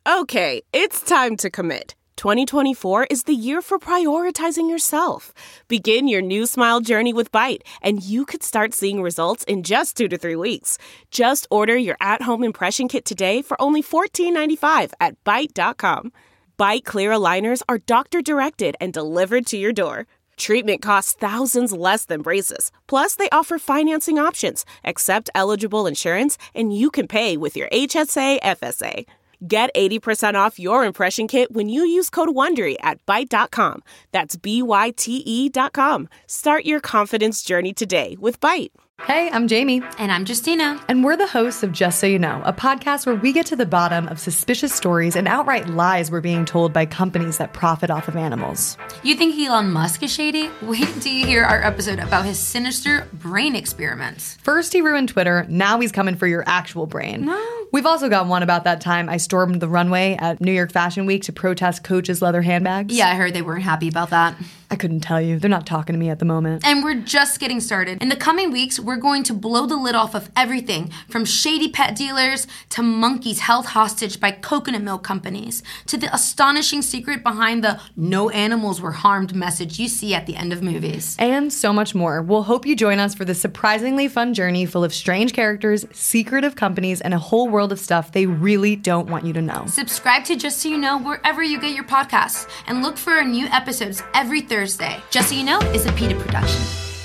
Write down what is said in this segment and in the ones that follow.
Okay, it's time to commit. 2024 is the year for prioritizing yourself. Begin your new smile journey with Byte, and you could start seeing results in just 2 to 3 weeks. Just order your at-home impression kit today for only $14.95 at Byte.com. Byte Clear aligners are doctor-directed and delivered to your door. Treatment costs thousands less than braces. Plus, they offer financing options, accept eligible insurance, and you can pay with your HSA FSA. Get 80% off your impression kit when you use code WONDERY at Byte.com. That's BYTE.com. Start your confidence journey today with Byte. Hey, I'm Jamie. And I'm Justina. And we're the hosts of Just So You Know, a podcast where we get to the bottom of suspicious stories and outright lies we're being told by companies that profit off of animals. You think Elon Musk is shady? Wait until you hear our episode about his sinister brain experiments. First he ruined Twitter, now he's coming for your actual brain. No. We've also got one about that time I stormed the runway at New York Fashion Week to protest Coach's leather handbags. Yeah, I heard they weren't happy about that. I couldn't tell you. They're not talking to me at the moment. And we're just getting started. In the coming weeks, we're going to blow the lid off of everything from shady pet dealers to monkeys held hostage by coconut milk companies to the astonishing secret behind the no animals were harmed message you see at the end of movies. And so much more. We'll hope you join us for this surprisingly fun journey full of strange characters, secretive companies, and a whole world of stuff they really don't want you to know. Subscribe to Just So You Know wherever you get your podcasts and look for our new episodes every Thursday. Just So You Know is a PETA production.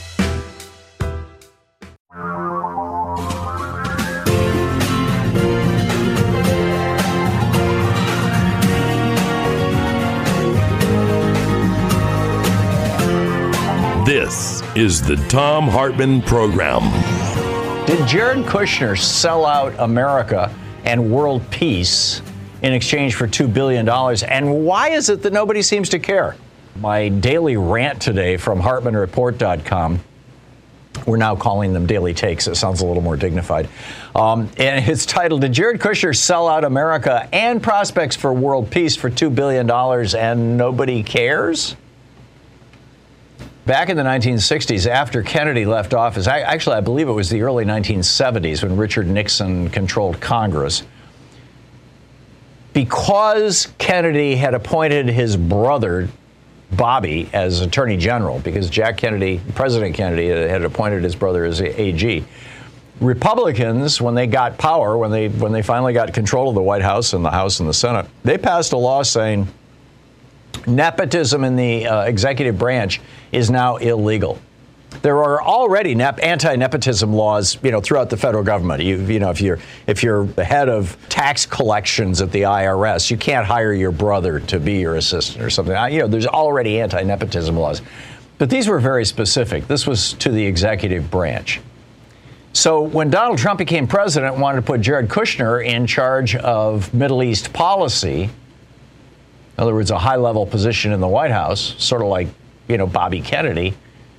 This is the Thom Hartmann Program. Did Jared Kushner sell out America and world peace in exchange for $2 billion? And why is it that nobody seems to care? My daily rant today from HartmannReport.com. We're now calling them daily takes. It sounds a little more dignified. And it's titled, Did Jared Kushner sell out America and prospects for world peace for $2 billion and nobody cares? Back in the 1960s, after Kennedy left office, actually, I believe it was the early 1970s when Richard Nixon controlled Congress, because Kennedy had appointed his brother, Bobby, as Attorney General, because President Kennedy had appointed his brother as AG. Republicans, when they got power, when they finally got control of the White House and the Senate, they passed a law saying nepotism in the executive branch is now illegal. There are already anti-nepotism laws, throughout the federal government. If you're the head of tax collections at the IRS, you can't hire your brother to be your assistant or something. There's already anti-nepotism laws, but these were very specific. This was to the executive branch. So when Donald Trump became president, wanted to put Jared Kushner in charge of Middle East policy. In other words, a high-level position in the White House, sort of like, Bobby Kennedy.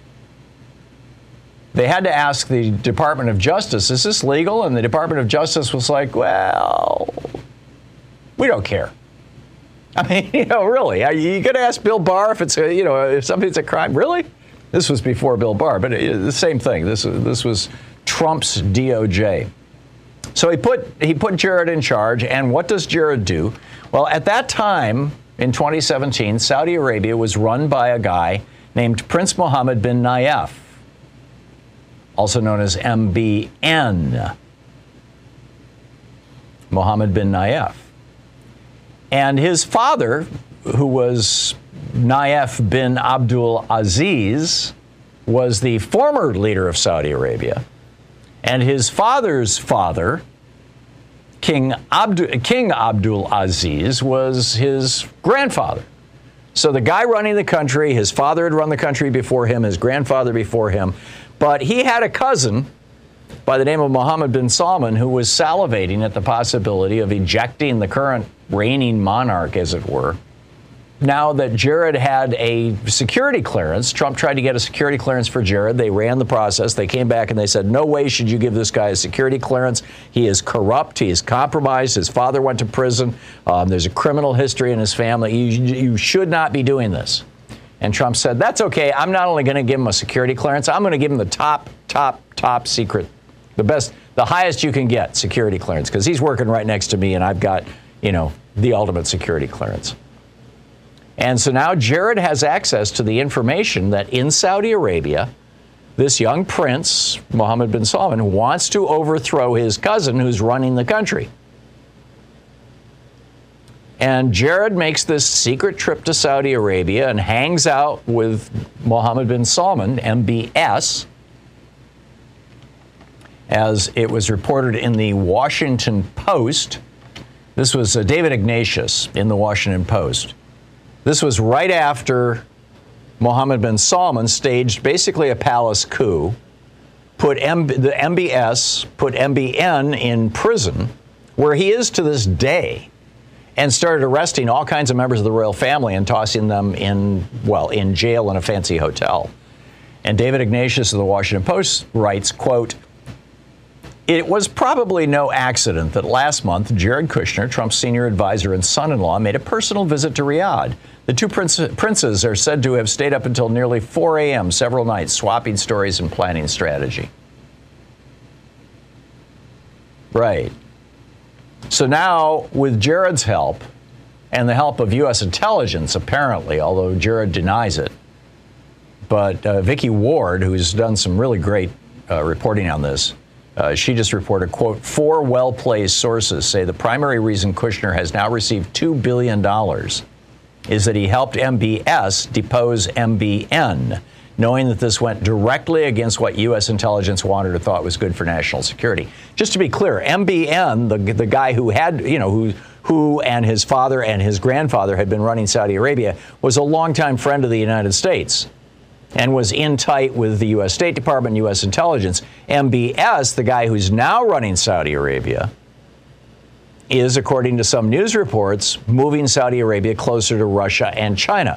They had to ask the Department of Justice, is this legal? And the Department of Justice was like, well, we don't care. I mean, really, are you going to ask Bill Barr if it's, if something's a crime? Really? This was before Bill Barr, but the same thing. This was Trump's DOJ. So he put Jared in charge, and what does Jared do? Well, at that time, in 2017, Saudi Arabia was run by a guy named Prince Mohammed bin Nayef, also known as MBN, Mohammed bin Nayef. And his father, who was Nayef bin Abdul Aziz, was the former leader of Saudi Arabia. And his father's father, King Abdul Aziz, was his grandfather. So the guy running the country, his father had run the country before him, his grandfather before him. But he had a cousin by the name of Mohammed bin Salman who was salivating at the possibility of ejecting the current reigning monarch, as it were. Now that Jared had a security clearance, Trump tried to get a security clearance for Jared. They ran the process. They came back and they said, no way should you give this guy a security clearance. He is corrupt. He is compromised. His father went to prison. There's a criminal history in his family. You should not be doing this. And Trump said, that's okay. I'm not only going to give him a security clearance, I'm going to give him the top secret, the highest you can get security clearance, because he's working right next to me and I've got, the ultimate security clearance. And so now Jared has access to the information that in Saudi Arabia, this young prince, Mohammed bin Salman, wants to overthrow his cousin who's running the country. And Jared makes this secret trip to Saudi Arabia and hangs out with Mohammed bin Salman, MBS, as it was reported in the Washington Post. This was David Ignatius in the Washington Post. This was right after Mohammed bin Salman staged basically a palace coup, put the MBS, put MBN in prison, where he is to this day, and started arresting all kinds of members of the royal family and tossing them in jail in a fancy hotel. And David Ignatius of the Washington Post writes, quote, "It was probably no accident that last month Jared Kushner, Trump's senior advisor and son-in-law, made a personal visit to Riyadh. The two princes are said to have stayed up until nearly 4 a.m. several nights, swapping stories and planning strategy." Right. So now, with Jared's help, and the help of U.S. intelligence, apparently, although Jared denies it, but Vicky Ward, who's done some really great reporting on this, she just reported, quote, 4 well-placed sources say the primary reason Kushner has now received $2 billion is that he helped MBS depose MBN, knowing that this went directly against what U.S. intelligence wanted or thought was good for national security. Just to be clear, MBN, the guy who had, who and his father and his grandfather had been running Saudi Arabia, was a longtime friend of the United States and was in tight with the U.S. State Department, U.S. intelligence. MBS, the guy who's now running Saudi Arabia, is, according to some news reports, moving Saudi Arabia closer to Russia and China.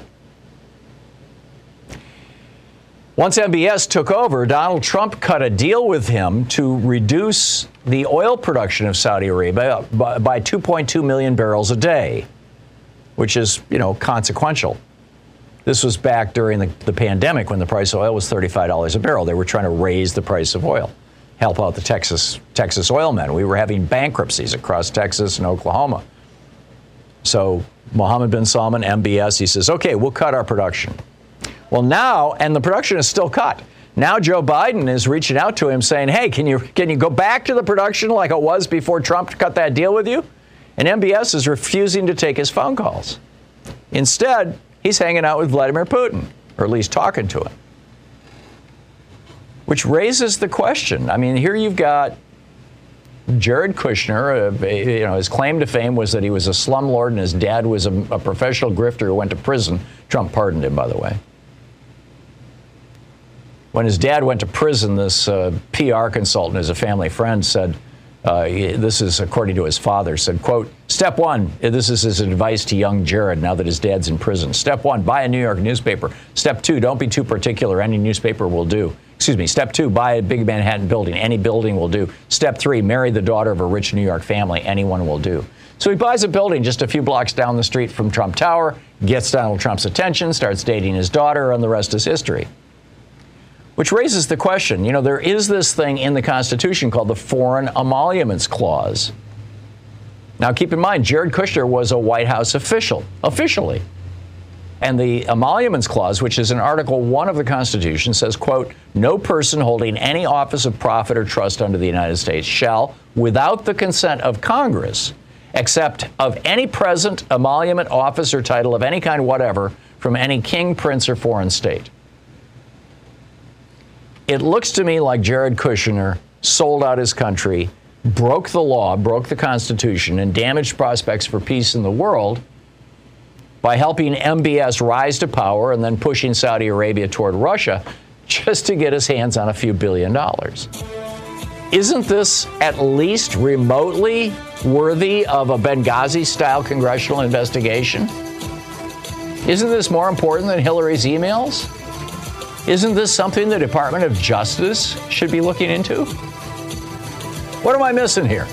Once MBS took over, Donald Trump cut a deal with him to reduce the oil production of Saudi Arabia by 2.2 million barrels a day, which is, consequential. This was back during the pandemic when the price of oil was $35 a barrel. They were trying to raise the price of oil, help out the Texas oil men. We were having bankruptcies across Texas and Oklahoma. So Mohammed bin Salman, MBS, he says, okay, we'll cut our production. Well, now, and the production is still cut. Now Joe Biden is reaching out to him saying, hey, can you go back to the production like it was before Trump cut that deal with you? And MBS is refusing to take his phone calls. Instead, he's hanging out with Vladimir Putin, or at least talking to him. Which raises the question. I mean, here you've got Jared Kushner, his claim to fame was that he was a slumlord and his dad was a professional grifter who went to prison. Trump pardoned him, by the way. When his dad went to prison, this PR consultant, as a family friend, said, this is according to his father, said, quote, step one, this is his advice to young Jared now that his dad's in prison. Step one, buy a New York newspaper. Step two, don't be too particular. Any newspaper will do. Step two, buy a big Manhattan building. Any building will do. Step three, marry the daughter of a rich New York family. Anyone will do. So he buys a building just a few blocks down the street from Trump Tower, gets Donald Trump's attention, starts dating his daughter, and the rest is history. Which raises the question, there is this thing in the Constitution called the Foreign Emoluments Clause. Now, keep in mind, Jared Kushner was a White House official, officially. And the Emoluments Clause, which is in Article 1 of the Constitution, says, quote, no person holding any office of profit or trust under the United States shall, without the consent of Congress, accept of any present emolument, office, or title of any kind whatever from any king, prince, or foreign state. It looks to me like Jared Kushner sold out his country, broke the law, broke the Constitution, and damaged prospects for peace in the world by helping MBS rise to power and then pushing Saudi Arabia toward Russia just to get his hands on a few $1 billion. Isn't this at least remotely worthy of a Benghazi-style congressional investigation? Isn't this more important than Hillary's emails? Isn't this something the Department of Justice should be looking into? What am I missing here?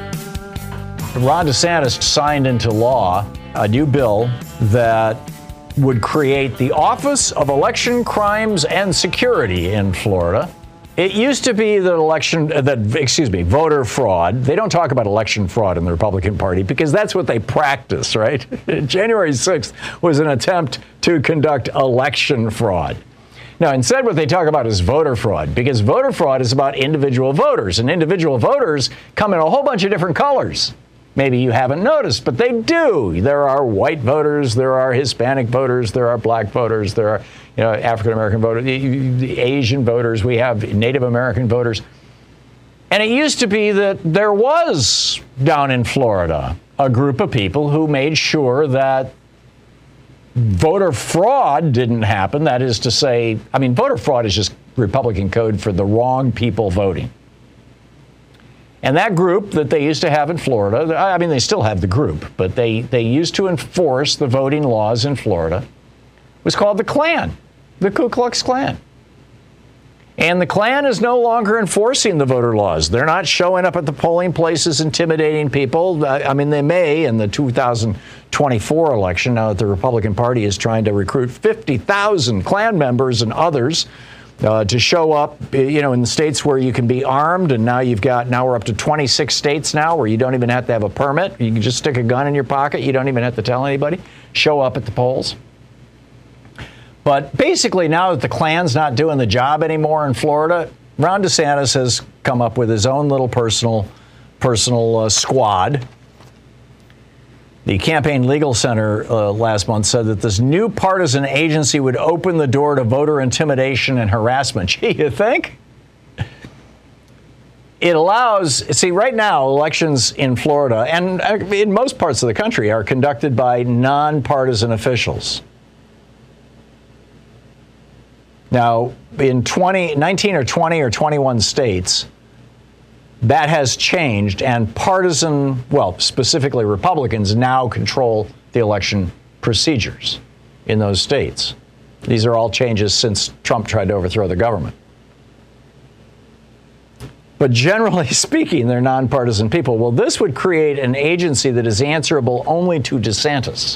Ron DeSantis signed into law a new bill that would create the Office of Election Crimes and Security in Florida. It used to be that voter fraud. They don't talk about election fraud in the Republican Party because that's what they practice, right? January 6th was an attempt to conduct election fraud. Now, instead, what they talk about is voter fraud, because voter fraud is about individual voters, and individual voters come in a whole bunch of different colors. Maybe you haven't noticed, but they do. There are white voters, there are Hispanic voters, there are black voters, there are African-American voters, the Asian voters, we have Native American voters. And it used to be that there was, down in Florida, a group of people who made sure that voter fraud didn't happen. That is to say, voter fraud is just Republican code for the wrong people voting. And that group that they used to have in Florida, they still have the group, but they used to enforce the voting laws in Florida, was called the Klan, the Ku Klux Klan. And the Klan is no longer enforcing the voter laws. They're not showing up at the polling places intimidating people. They may in the 2024 election, now that the Republican Party is trying to recruit 50,000 Klan members and others to show up, in the states where you can be armed. And now we're up to 26 states now where you don't even have to have a permit. You can just stick a gun in your pocket. You don't even have to tell anybody. Show up at the polls. But basically, now that the Klan's not doing the job anymore in Florida, Ron DeSantis has come up with his own little personal squad. The Campaign Legal Center last month said that this new partisan agency would open the door to voter intimidation and harassment. Gee, you think? It allows, right now, elections in Florida and in most parts of the country are conducted by nonpartisan officials. Now, in 19 or 20 or 21 states, that has changed, and specifically Republicans now control the election procedures in those states. These are all changes since Trump tried to overthrow the government. But generally speaking, they're nonpartisan people. Well, this would create an agency that is answerable only to DeSantis.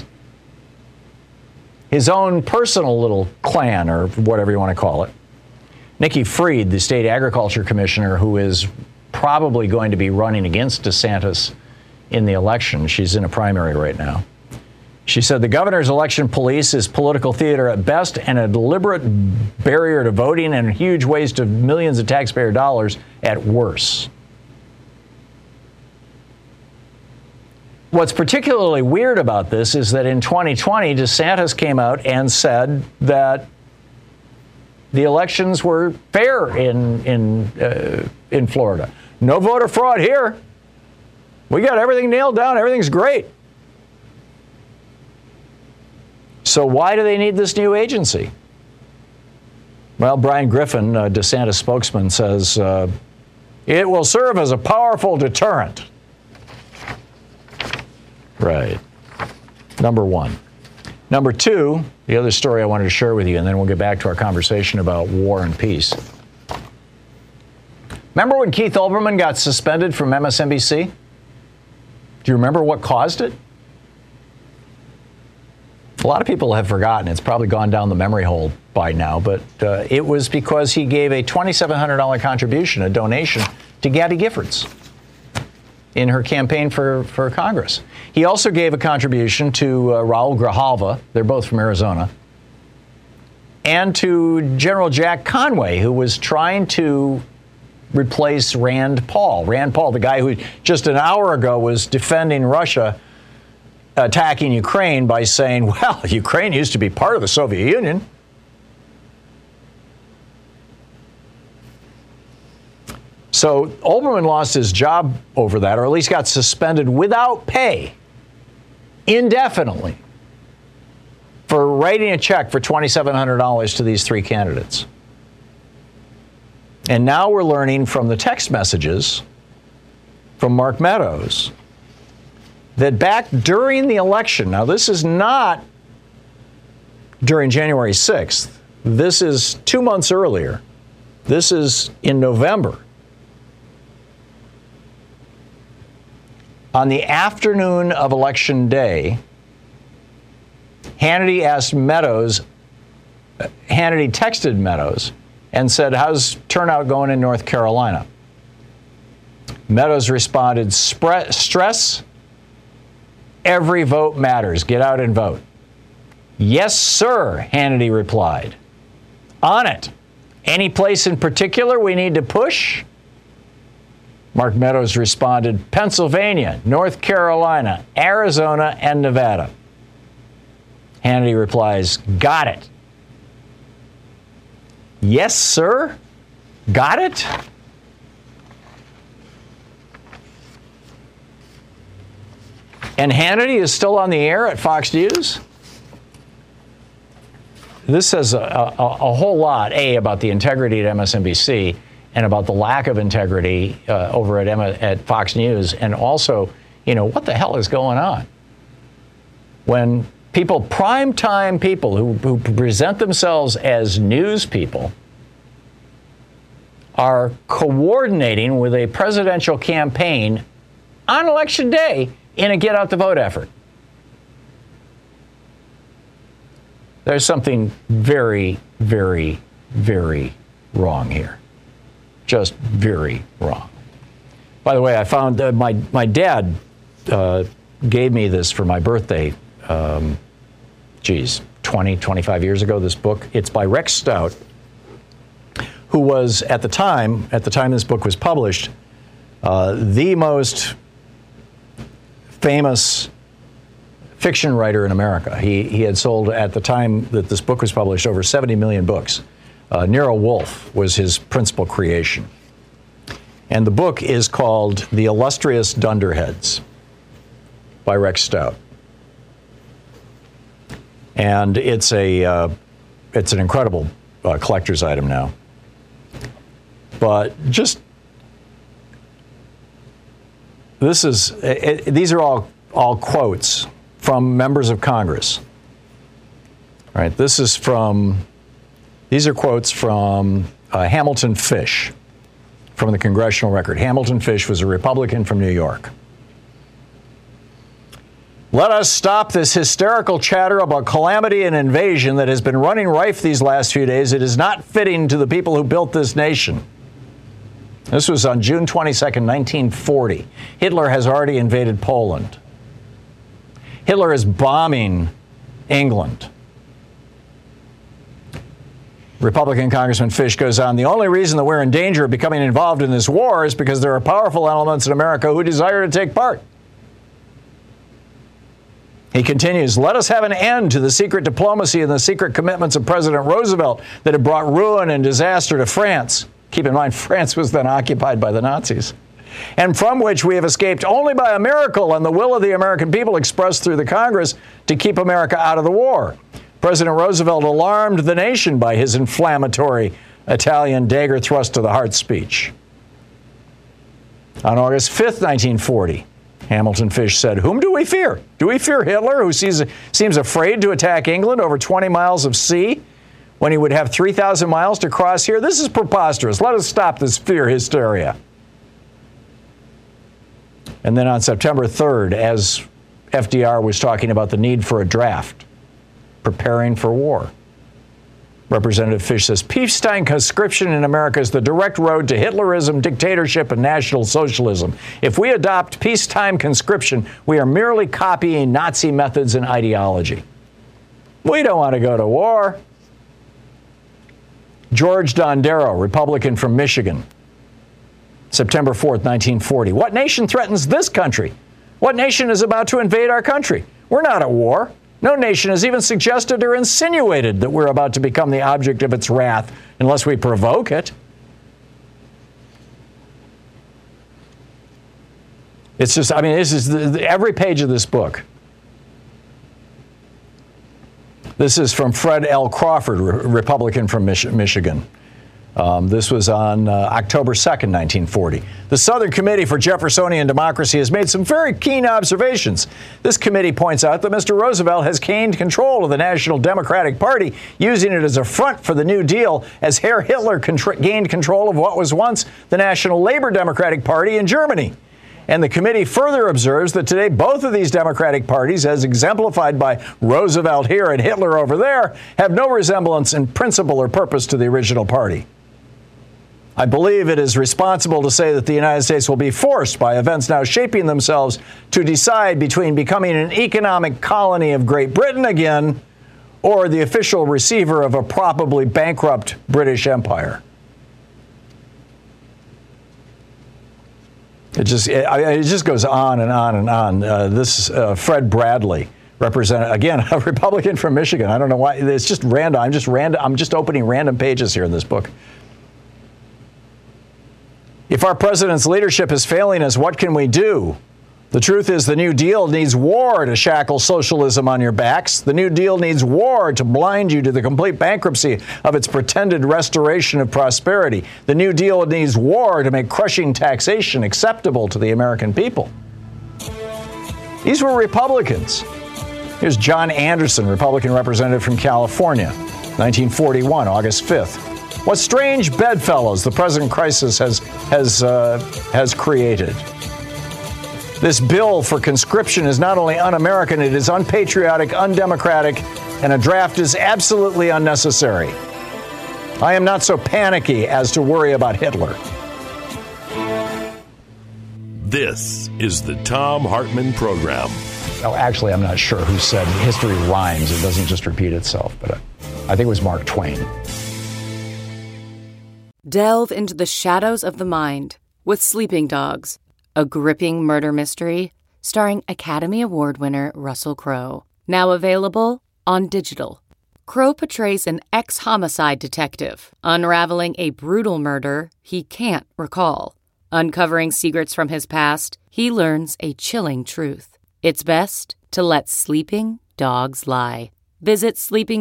His own personal little Klan, or whatever you want to call it. Nikki Fried, the state agriculture commissioner, who is probably going to be running against DeSantis in the election. She's in a primary right now. She said the governor's election police is political theater at best and a deliberate barrier to voting and huge waste of millions of taxpayer dollars at worst. What's particularly weird about this is that in 2020, DeSantis came out and said that the elections were fair in Florida. No voter fraud here. We got everything nailed down. Everything's great. So why do they need this new agency? Well, Brian Griffin, DeSantis spokesman, says it will serve as a powerful deterrent. Right. Number one. Number two, the other story I wanted to share with you, and then we'll get back to our conversation about war and peace. Remember when Keith Olbermann got suspended from MSNBC? Do you remember what caused it? A lot of people have forgotten. It's probably gone down the memory hole by now, but it was because he gave a $2,700 contribution, a donation, to Gabby Giffords in her campaign for Congress. He also gave a contribution to Raul Grijalva, they're both from Arizona, and to General Jack Conway, who was trying to replace Rand Paul. Rand Paul, the guy who just an hour ago was defending Russia attacking Ukraine by saying, well, Ukraine used to be part of the Soviet Union. So Olbermann lost his job over that, or at least got suspended without pay indefinitely for writing a check for $2,700 to these three candidates. And now we're learning from the text messages from Mark Meadows that back during the election, now this is not during January 6th, this is 2 months earlier, this is in November. On the afternoon of Election Day, Hannity texted Meadows and said, how's turnout going in North Carolina? Meadows responded, stress, every vote matters. Get out and vote. Yes, sir, Hannity replied. On it. Any place in particular we need to push? Mark Meadows responded, Pennsylvania, North Carolina, Arizona, and Nevada. Hannity replies, got it. Yes, sir? Got it? And Hannity is still on the air at Fox News? This says a whole lot, A, about the integrity at MSNBC and about the lack of integrity over at Fox News. And also, what the hell is going on? When people, primetime people who present themselves as news people, are coordinating with a presidential campaign on Election Day in a get-out-the-vote effort. There's something very, very, very wrong here. Just very wrong. By the way, I found my dad gave me this for my birthday, 20, 25 years ago, this book. It's by Rex Stout, who was, at the time this book was published, the most famous fiction writer in America. He had sold, at the time that this book was published, over 70 million books. Nero Wolfe was his principal creation. And the book is called The Illustrious Dunderheads by Rex Stout. And it's an incredible collector's item now. But just, these are all quotes from members of Congress. All right, these are quotes from Hamilton Fish from the Congressional Record. Hamilton Fish was a Republican from New York. Let us stop this hysterical chatter about calamity and invasion that has been running rife these last few days. It is not fitting to the people who built this nation. This was on June 22nd, 1940. Hitler has already invaded Poland. Hitler is bombing England. Republican Congressman Fish goes on, the only reason that we're in danger of becoming involved in this war is because there are powerful elements in America who desire to take part. He continues, let us have an end to the secret diplomacy and the secret commitments of President Roosevelt that have brought ruin and disaster to France. Keep in mind, France was then occupied by the Nazis, and from which we have escaped only by a miracle and the will of the American people expressed through the Congress to keep America out of the war. President Roosevelt alarmed the nation by his inflammatory Italian dagger thrust to the heart speech. On August 5th, 1940, Hamilton Fish said, whom do we fear? Do we fear Hitler, who seems afraid to attack England over 20 miles of sea when he would have 3,000 miles to cross here? This is preposterous. Let us stop this fear hysteria. And then on September 3rd, as FDR was talking about the need for a draft, preparing for war, Representative Fish says, peacetime conscription in America is the direct road to Hitlerism, dictatorship, and National Socialism. If we adopt peacetime conscription, we are merely copying Nazi methods and ideology. We don't want to go to war. George Dondero, Republican from Michigan, September 4th, 1940. What nation threatens this country? What nation is about to invade our country? We're not at war. No nation has even suggested or insinuated that we're about to become the object of its wrath unless we provoke it. It's just, this is every page of this book. This is from Fred L. Crawford, Republican from Michigan. This was on October 2nd, 1940. The Southern Committee for Jeffersonian Democracy has made some very keen observations. This committee points out that Mr. Roosevelt has gained control of the National Democratic Party, using it as a front for the New Deal, as Herr Hitler gained control of what was once the National Labor Democratic Party in Germany. And the committee further observes that today both of these Democratic parties, as exemplified by Roosevelt here and Hitler over there, have no resemblance in principle or purpose to the original party. I believe it is responsible to say that the United States will be forced by events now shaping themselves to decide between becoming an economic colony of Great Britain again or the official receiver of a probably bankrupt British Empire. It just goes on and on and on. This Fred Bradley, again, a Republican from Michigan. I don't know why. It's just random. I'm just opening random pages here in this book. If our president's leadership is failing us, what can we do? The truth is the New Deal needs war to shackle socialism on your backs. The New Deal needs war to blind you to the complete bankruptcy of its pretended restoration of prosperity. The New Deal needs war to make crushing taxation acceptable to the American people. These were Republicans. Here's John Anderson, Republican representative from California, 1941, August 5th. What strange bedfellows the present crisis has created. This bill for conscription is not only un-American, it is unpatriotic, undemocratic, and a draft is absolutely unnecessary. I am not so panicky as to worry about Hitler. This is the Thom Hartmann Program. Oh, actually, I'm not sure who said history rhymes. It doesn't just repeat itself, but I think it was Mark Twain. Delve into the shadows of the mind with Sleeping Dogs, a gripping murder mystery starring Academy Award winner Russell Crowe. Now available on digital. Crowe portrays an ex-homicide detective unraveling a brutal murder he can't recall. Uncovering secrets from his past, he learns a chilling truth. It's best to let sleeping dogs lie. Visit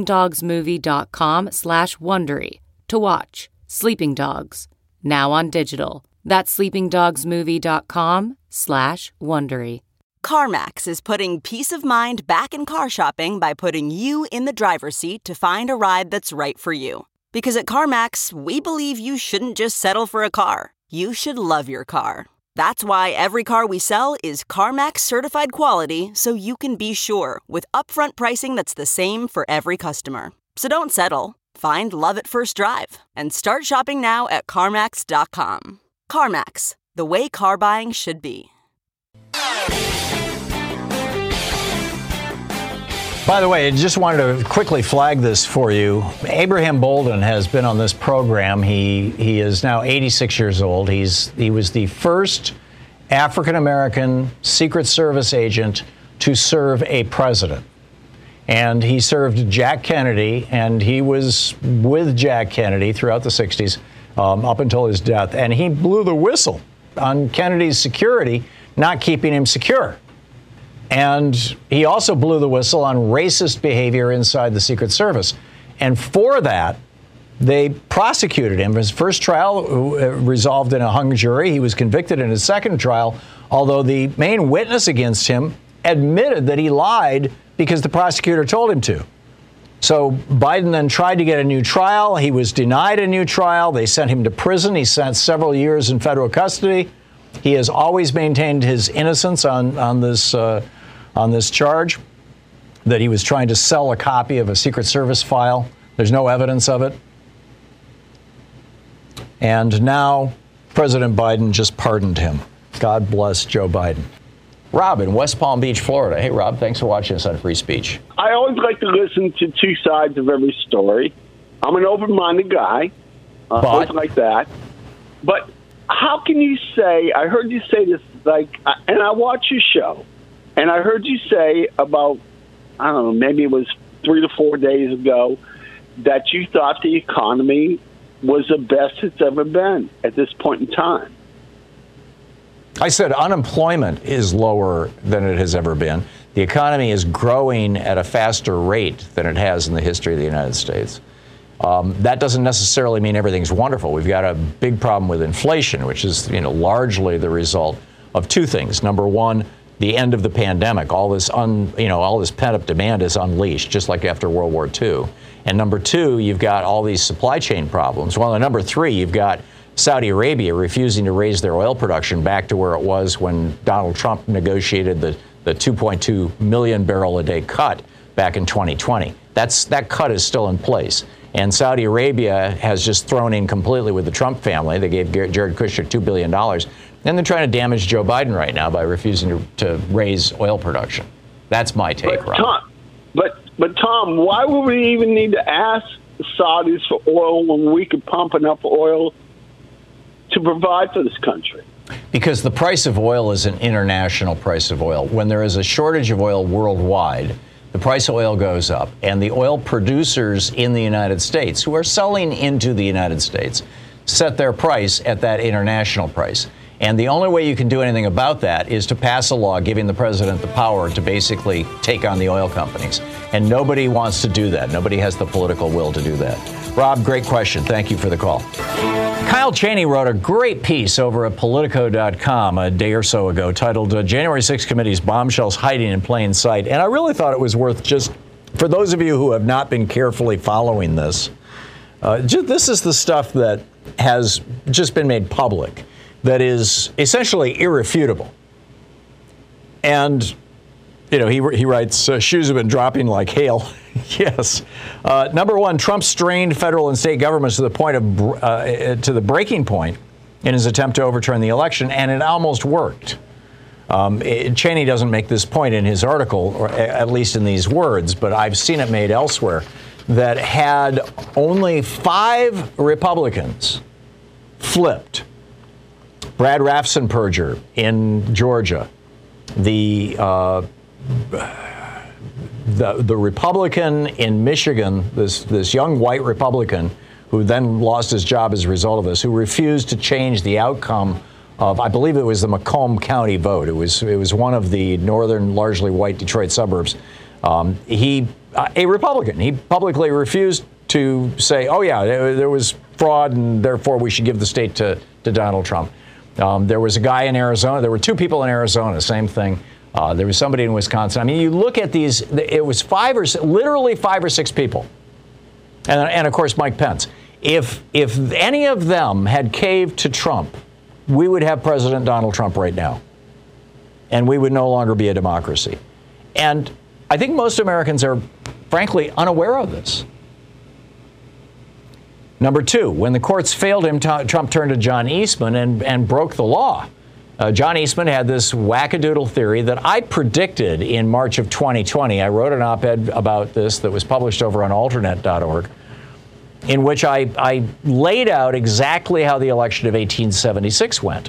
sleepingdogsmovie.com/Wondery to watch Sleeping Dogs, now on digital. That's sleepingdogsmovie.com/Wondery. CarMax is putting peace of mind back in car shopping by putting you in the driver's seat to find a ride that's right for you. Because at CarMax, we believe you shouldn't just settle for a car. You should love your car. That's why every car we sell is CarMax certified quality, so you can be sure with upfront pricing that's the same for every customer. So don't settle. Find love at first drive and start shopping now at CarMax.com. CarMax, the way car buying should be. By the way, I just wanted to quickly flag this for you. Abraham Bolden has been on this program. He is now 86 years old. He was the first African-American Secret Service agent to serve a president. And he served Jack Kennedy, and he was with Jack Kennedy throughout the 60s, up until his death. And he blew the whistle on Kennedy's security, not keeping him secure. And he also blew the whistle on racist behavior inside the Secret Service. And for that, they prosecuted him. His first trial resolved in a hung jury. He was convicted in his second trial, although the main witness against him admitted that he lied because the prosecutor told him to. So Biden then tried to get a new trial. He was denied a new trial. They sent him to prison. He spent several years in federal custody. He has always maintained his innocence on this charge, that he was trying to sell a copy of a Secret Service file. There's no evidence of it. And now President Biden just pardoned him. God bless Joe Biden. Rob in West Palm Beach, Florida. Hey, Rob, thanks for watching us on Free Speech. I always like to listen to two sides of every story. I'm an open-minded guy. Always like that. But how can you say, I heard you say this, and I watch your show, and I heard you say about, I don't know, maybe it was 3 to 4 days ago, that you thought the economy was the best it's ever been at this point in time. I said unemployment is lower than it has ever been. The economy is growing at a faster rate than it has in the history of the United States. That doesn't necessarily mean everything's wonderful. We've got a big problem with inflation, which is, largely the result of two things. Number one, the end of the pandemic. All this pent-up demand is unleashed, just like after World War II. And number two, you've got all these supply chain problems. Well, and number three, you've got Saudi Arabia refusing to raise their oil production back to where it was when Donald Trump negotiated the 2.2 million barrel a day cut back in 2020. That cut is still in place. And Saudi Arabia has just thrown in completely with the Trump family. They gave Jared Kushner $2 billion. And they're trying to damage Joe Biden right now by refusing to raise oil production. That's my take, Rob. But Tom, why would we even need to ask the Saudis for oil when we could pump enough oil to provide for this country? Because the price of oil is an international price of oil. When there is a shortage of oil worldwide, the price of oil goes up, and the oil producers in the United States, who are selling into the United States, set their price at that international price. And the only way you can do anything about that is to pass a law giving the president the power to basically take on the oil companies. And nobody wants to do that. Nobody has the political will to do that. Rob, great question. Thank you for the call. Kyle Cheney wrote a great piece over at Politico.com a day or so ago titled January 6th Committee's Bombshells Hiding in Plain Sight. And I really thought it was worth just, for those of you who have not been carefully following this, this is the stuff that has just been made public that is essentially irrefutable. And, you know, he writes, shoes have been dropping like hail. Yes. Number one, Trump strained federal and state governments to the point of to the breaking point in his attempt to overturn the election, and it almost worked. Cheney doesn't make this point in his article, or at least in these words, but I've seen it made elsewhere, that had only 5 Republicans flipped, Brad Raffensperger in Georgia, the Republican in Michigan, this young white Republican who then lost his job as a result of this, who refused to change the outcome of, I believe it was the Macomb County vote. It was one of the northern, largely white Detroit suburbs. A Republican, he publicly refused to say, oh yeah, there was fraud and therefore we should give the state to Donald Trump. There was a guy in Arizona. There were 2 people in Arizona, same thing. There was somebody in Wisconsin. I mean, you look at these, it was literally 5 or 6 people. And of course, Mike Pence. If any of them had caved to Trump, we would have President Donald Trump right now. And we would no longer be a democracy. And I think most Americans are, frankly, unaware of this. Number 2, when the courts failed him, Trump turned to John Eastman and broke the law. John Eastman had this wackadoodle theory that I predicted in March of 2020. I wrote an op-ed about this that was published over on alternate.org, in which I laid out exactly how the election of 1876 went.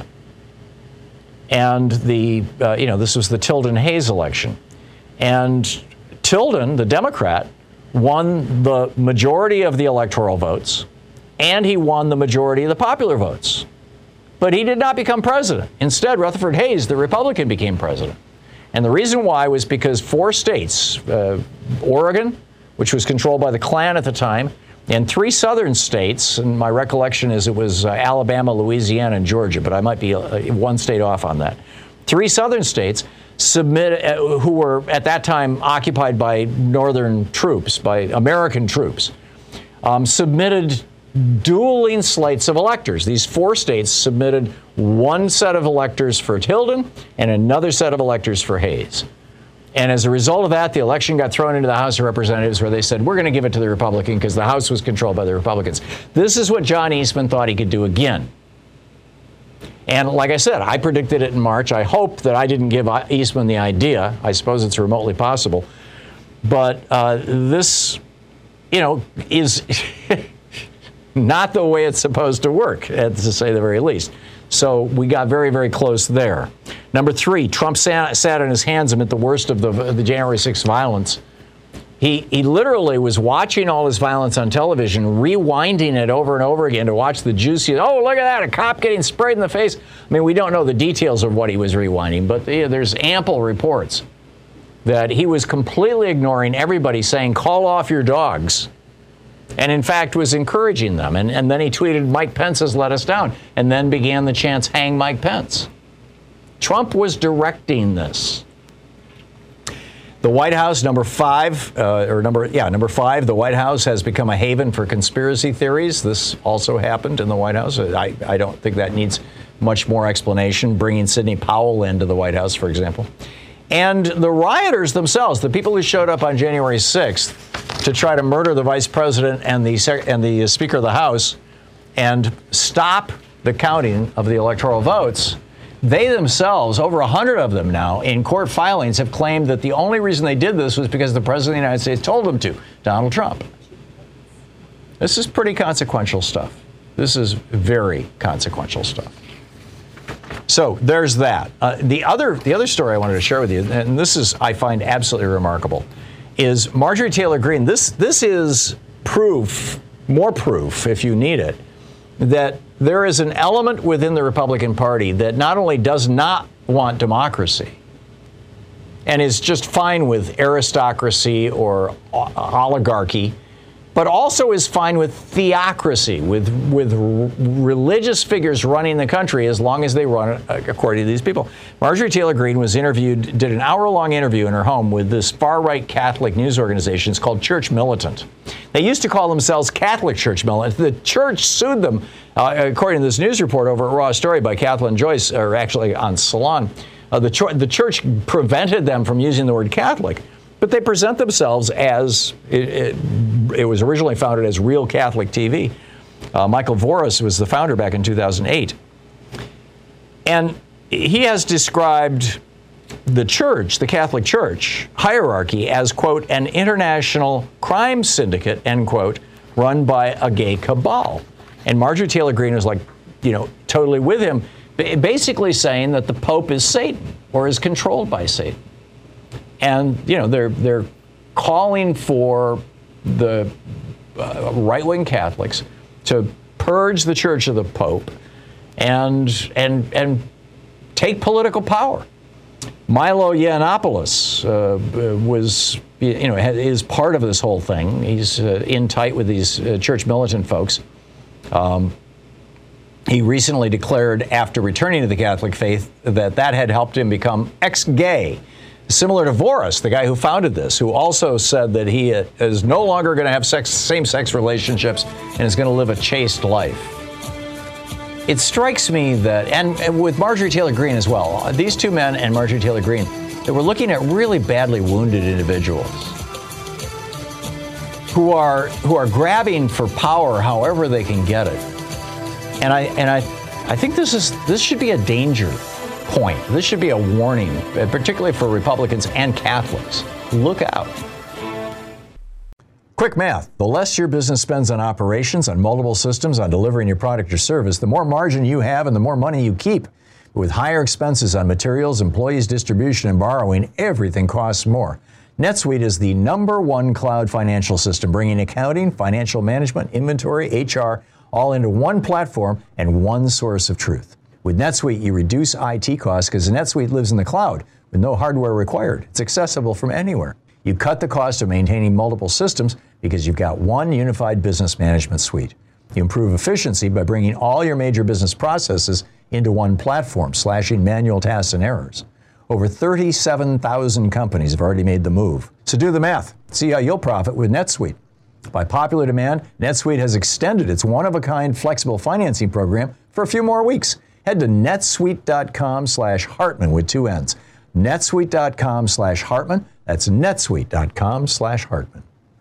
And this was the Tilden-Hayes election. And Tilden, the Democrat, won the majority of the electoral votes, and he won the majority of the popular votes. But he did not become president. Instead, Rutherford Hayes, the Republican, became president. And the reason why was because 4 states, Oregon, which was controlled by the Klan at the time, and 3 southern states, and my recollection is it was Alabama, Louisiana, and Georgia, but I might be 1 state off on that. 3 southern states who were at that time occupied by northern troops, by American troops, submitted dueling slates of electors. These 4 states submitted one set of electors for Tilden and another set of electors for Hayes. And as a result of that, the election got thrown into the House of Representatives, where they said, we're going to give it to the Republican because the House was controlled by the Republicans. This is what John Eastman thought he could do again. And like I said, I predicted it in March. I hope that I didn't give Eastman the idea. I suppose it's remotely possible. But this, is not the way it's supposed to work, to say the very least. So we got very, very close there. Number 3, Trump sat on his hands amid the worst of the January 6th violence. He literally was watching all this violence on television, rewinding it over and over again to watch the juicy, oh, look at that, a cop getting sprayed in the face. I mean, we don't know the details of what he was rewinding, but there's ample reports that he was completely ignoring everybody saying, call off your dogs. And in fact was encouraging them. And then he tweeted, Mike Pence has let us down. And then began the chants, hang Mike Pence. Trump was directing this. The White House, number 5, number 5, the White House has become a haven for conspiracy theories. This also happened in the White House. I don't think that needs much more explanation, bringing Sidney Powell into the White House, for example. And the rioters themselves, the people who showed up on January 6th to try to murder the vice president and the Speaker of the House and stop the counting of the electoral votes, they themselves, over 100 of them now, in court filings, have claimed that the only reason they did this was because the President of the United States told them to, Donald Trump. This is pretty consequential stuff. This is very consequential stuff. So there's that. The other story I wanted to share with you, and this is, I find absolutely remarkable, is Marjorie Taylor Greene. This is proof, more proof if you need it, that there is an element within the Republican Party that not only does not want democracy and is just fine with aristocracy or oligarchy, but also is fine with theocracy, with religious figures running the country as long as they run according to these people. Marjorie Taylor Greene was interviewed, did an hour-long interview in her home with this far-right Catholic news organization. It's called Church Militant. They used to call themselves Catholic Church Militant. The church sued them, according to this news report over at Raw Story by Kathleen Joyce, or actually on Salon. The church prevented them from using the word Catholic. But they present themselves as, it was originally founded as Real Catholic TV. Michael Voris was the founder back in 2008. And he has described the church, the Catholic Church, hierarchy as, quote, an international crime syndicate, end quote, run by a gay cabal. And Marjorie Taylor Greene was like, totally with him, basically saying that the Pope is Satan or is controlled by Satan. And, they're calling for the right-wing Catholics to purge the Church of the Pope and take political power. Milo Yiannopoulos is part of this whole thing. He's in tight with these church militant folks. He recently declared after returning to the Catholic faith that had helped him become ex-gay. Similar to Voris, the guy who founded this, who also said that he is no longer going to have same-sex relationships and is going to live a chaste life. It strikes me that, and with Marjorie Taylor Greene as well, these two men and Marjorie Taylor Greene, that we're looking at really badly wounded individuals who are grabbing for power however they can get it. And I think this should be a danger point. This should be a warning, particularly for Republicans and Catholics. Look out. Quick math. The less your business spends on operations, on multiple systems, on delivering your product or service, the more margin you have and the more money you keep. But with higher expenses on materials, employees, distribution, and borrowing, everything costs more. NetSuite is the #1 cloud financial system, bringing accounting, financial management, inventory, HR, all into one platform and one source of truth. With NetSuite, you reduce IT costs because NetSuite lives in the cloud with no hardware required. It's accessible from anywhere. You cut the cost of maintaining multiple systems because you've got one unified business management suite. You improve efficiency by bringing all your major business processes into one platform, slashing manual tasks and errors. Over 37,000 companies have already made the move. So do the math. See how you'll profit with NetSuite. By popular demand, NetSuite has extended its one-of-a-kind flexible financing program for a few more weeks. Head to netsuite.com/Hartman with 2 N's. netsuite.com/Hartman. That's netsuite.com/Hartman.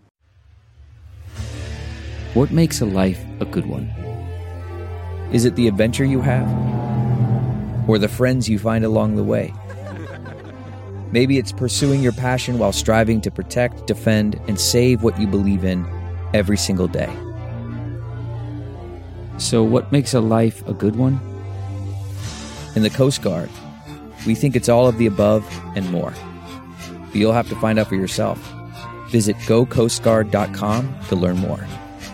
What makes a life a good one? Is it the adventure you have? Or the friends you find along the way? Maybe it's pursuing your passion while striving to protect, defend, and save what you believe in every single day. So what makes a life a good one? In the Coast Guard, we think it's all of the above and more. But you'll have to find out for yourself. Visit gocoastguard.com to learn more.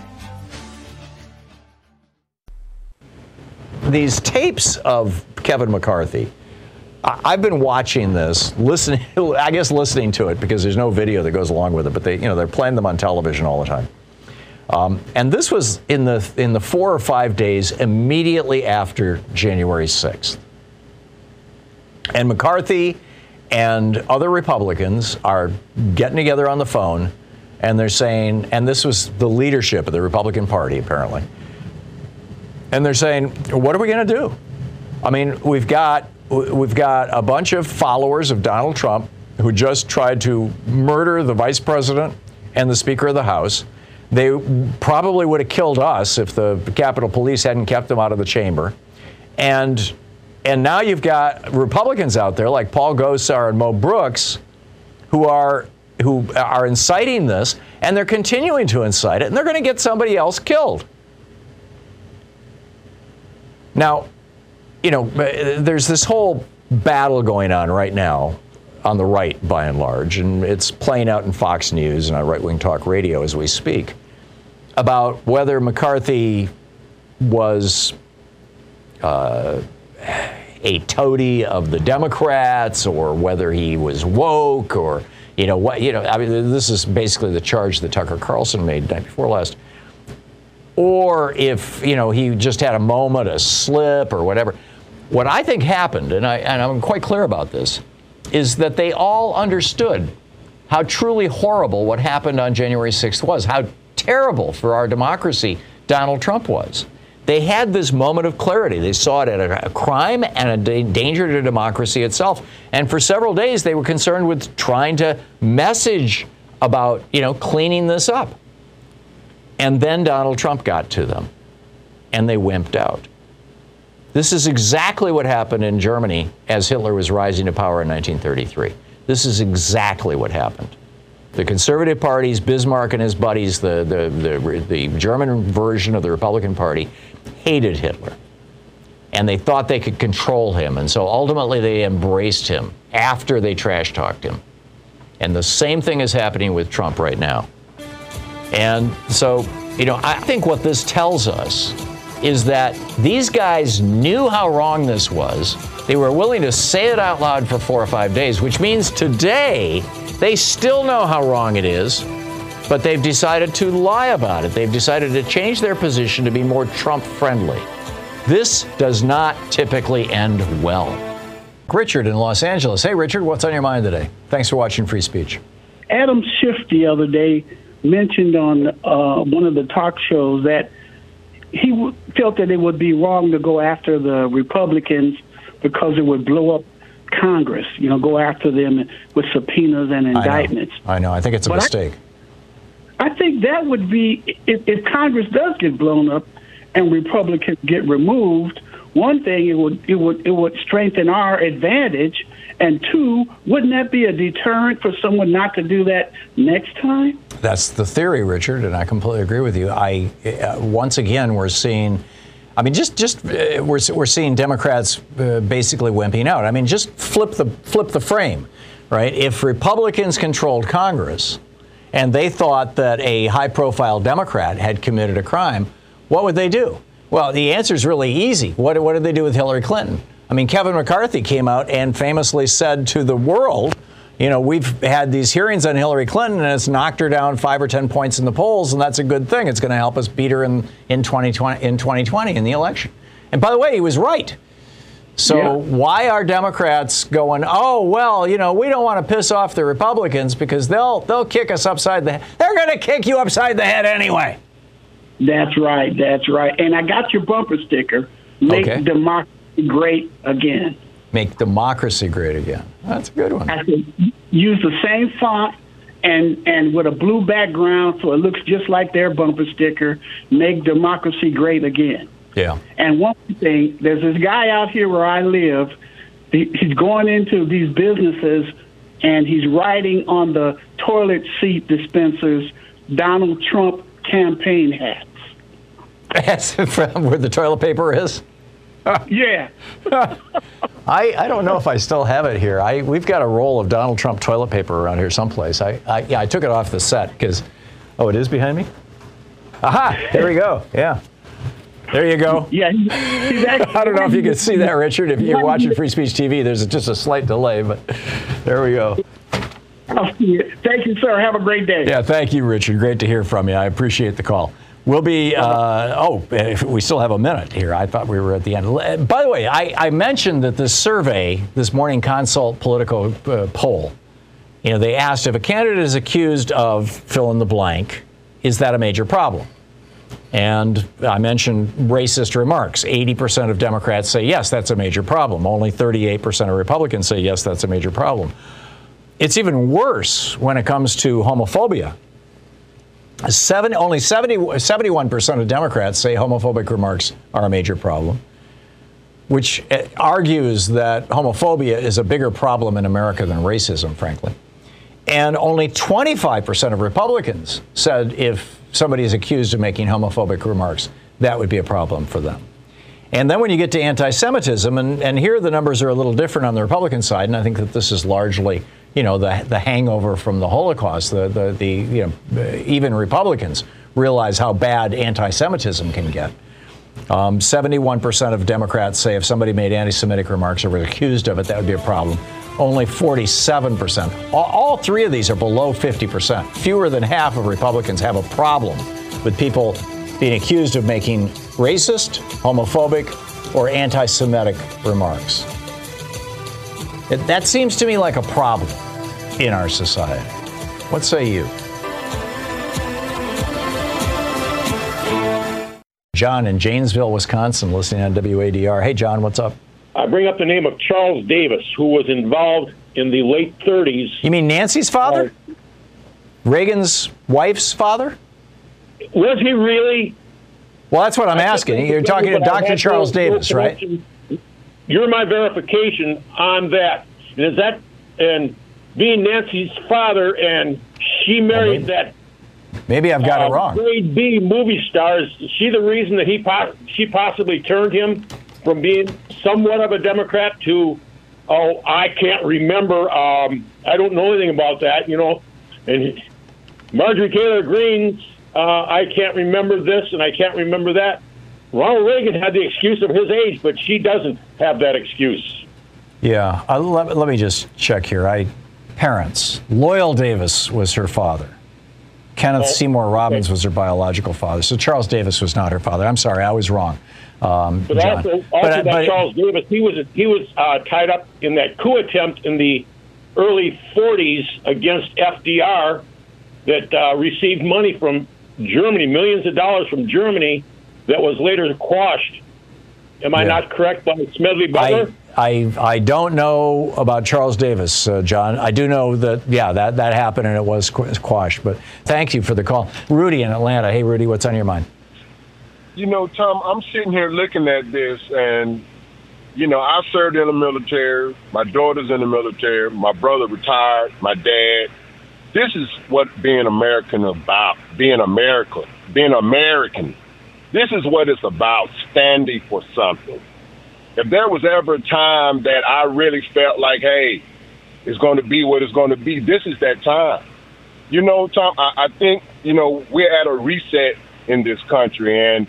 These tapes of Kevin McCarthy, I've been watching this, listening to it because there's no video that goes along with it, but they're playing them on television all the time. And this was in the 4 or 5 days immediately after January 6th. And McCarthy and other Republicans are getting together on the phone, and they're saying, and this was the leadership of the Republican Party, apparently, and they're saying, what are we going to do? I mean, we've got a bunch of followers of Donald Trump who just tried to murder the vice president and the Speaker of the House. They probably would have killed us if the Capitol Police hadn't kept them out of the chamber. And now you've got Republicans out there like Paul Gosar and Mo Brooks who are inciting this, and they're continuing to incite it, and they're going to get somebody else killed. Now, there's this whole battle going on right now on the right, by and large, and it's playing out in Fox News and on right-wing talk radio as we speak, about whether McCarthy was a toady of the Democrats, or whether he was woke, or this is basically the charge that Tucker Carlson made the night before last, or if he just had a moment, a slip, or whatever. What I think happened, and I'm quite clear about this, is that they all understood how truly horrible what happened on January 6th was, how terrible for our democracy Donald Trump was. They had this moment of clarity. They saw it as a crime and a danger to democracy itself. And for several days, they were concerned with trying to message about, cleaning this up. And then Donald Trump got to them, and they wimped out. This is exactly what happened in Germany as Hitler was rising to power in 1933. This is exactly what happened. The conservative parties, Bismarck and his buddies, the German version of the Republican Party, hated Hitler. And they thought they could control him. And so ultimately they embraced him after they trash-talked him. And the same thing is happening with Trump right now. And so, I think what this tells us is that these guys knew how wrong this was. They were willing to say it out loud for 4 or 5 days, which means today they still know how wrong it is, but they've decided to lie about it. They've decided to change their position to be more Trump-friendly. This does not typically end well. Richard in Los Angeles. Hey, Richard, what's on your mind today? Thanks for watching Free Speech. Adam Schiff the other day mentioned on one of the talk shows that he felt that it would be wrong to go after the Republicans because it would blow up Congress, go after them with subpoenas and indictments. I know. I think it's a mistake. I think that would be, if Congress does get blown up and Republicans get removed, one thing, it would strengthen our advantage, and two, wouldn't that be a deterrent for someone not to do that next time? That's the theory, Richard, and I completely agree with you. Once again, we're seeing, we're seeing Democrats basically wimping out. I mean, just flip the frame, right? If Republicans controlled Congress and they thought that a high-profile Democrat had committed a crime, what would they do? Well, the answer is really easy. What did they do with Hillary Clinton? I mean, Kevin McCarthy came out and famously said to the world, we've had these hearings on Hillary Clinton, and it's knocked her down 5 or 10 points in the polls, and that's a good thing. It's going to help us beat her in 2020 in the election. And by the way, he was right. So why are Democrats going, oh, well, we don't want to piss off the Republicans because they'll kick us upside the head. They're going to kick you upside the head anyway. That's right. And I got your bumper sticker. Make democracy great again. Make democracy great again. That's a good one. I said, use the same font and with a blue background so it looks just like their bumper sticker. Make democracy great again. Yeah. And one thing, there's this guy out here where I live. He's going into these businesses and he's writing on the toilet seat dispensers Donald Trump campaign hats. That's from where the toilet paper is? Yeah. I don't know if I still have it here. We've got a roll of Donald Trump toilet paper around here someplace. I took it off the set because, it is behind me? Aha, there we go. Yeah. There you go. Yeah. He's actually, I don't know if you can see that, Richard. If you're watching Free Speech TV, there's just a slight delay, but there we go. I'll see you. Thank you, sir. Have a great day. Yeah, thank you, Richard. Great to hear from you. I appreciate the call. We'll be, we still have a minute here. I thought we were at the end. By the way, I mentioned that this survey, this Morning Consult Politico poll, they asked if a candidate is accused of fill in the blank, is that a major problem? And I mentioned racist remarks. 80% of Democrats say, yes, that's a major problem. Only 38% of Republicans say, yes, that's a major problem. It's even worse when it comes to homophobia. Only 71% of Democrats say homophobic remarks are a major problem, which argues that homophobia is a bigger problem in America than racism, frankly. And only 25% of Republicans said if somebody is accused of making homophobic remarks, that would be a problem for them. And then when you get to anti-Semitism, and here the numbers are a little different on the Republican side, and I think that this is largely the hangover from the Holocaust. Even Republicans realize how bad anti-Semitism can get. 71% of Democrats say if somebody made anti-Semitic remarks or was accused of it, that would be a problem. Only 47%. All three of these are below 50%. Fewer than half of Republicans have a problem with people being accused of making racist, homophobic, or anti-Semitic remarks. That seems to me like a problem in our society. What say you? John in Janesville, Wisconsin, listening on WADR. Hey, John, what's up? I bring up the name of Charles Davis, who was involved in the late 30s. You mean Nancy's father? Reagan's wife's father? Was he really? Well, that's what I'm asking. You're talking to Dr. Charles Davis, right? You're my verification on that. And being Nancy's father, and she married that. Maybe I've got it wrong. Grade B movie star. Is she the reason that she possibly turned him from being somewhat of a Democrat to, I can't remember. I don't know anything about that, And Marjorie Taylor Greene, I can't remember this and I can't remember that. Ronald Reagan had the excuse of his age, but she doesn't have that excuse. Yeah, let me just check here. Parents. Loyal Davis was her father. Kenneth Seymour Robbins was her biological father. So Charles Davis was not her father. I'm sorry, I was wrong. But Charles Davis, he was tied up in that coup attempt in the early 40s against FDR that received money from Germany, millions of dollars from Germany, that was later quashed. Am I not correct by Smedley Butler? I don't know about Charles Davis, John. I do know that, that happened and it was quashed. But thank you for the call. Rudy in Atlanta. Hey, Rudy, what's on your mind? Tom, I'm sitting here looking at this, and, I served in the military. My daughter's in the military. My brother retired. My dad. This is what being American about, being American. This is what it's about, standing for something. If there was ever a time that I really felt like, hey, it's going to be what it's going to be, this is that time. Tom, I think, we're at a reset in this country, and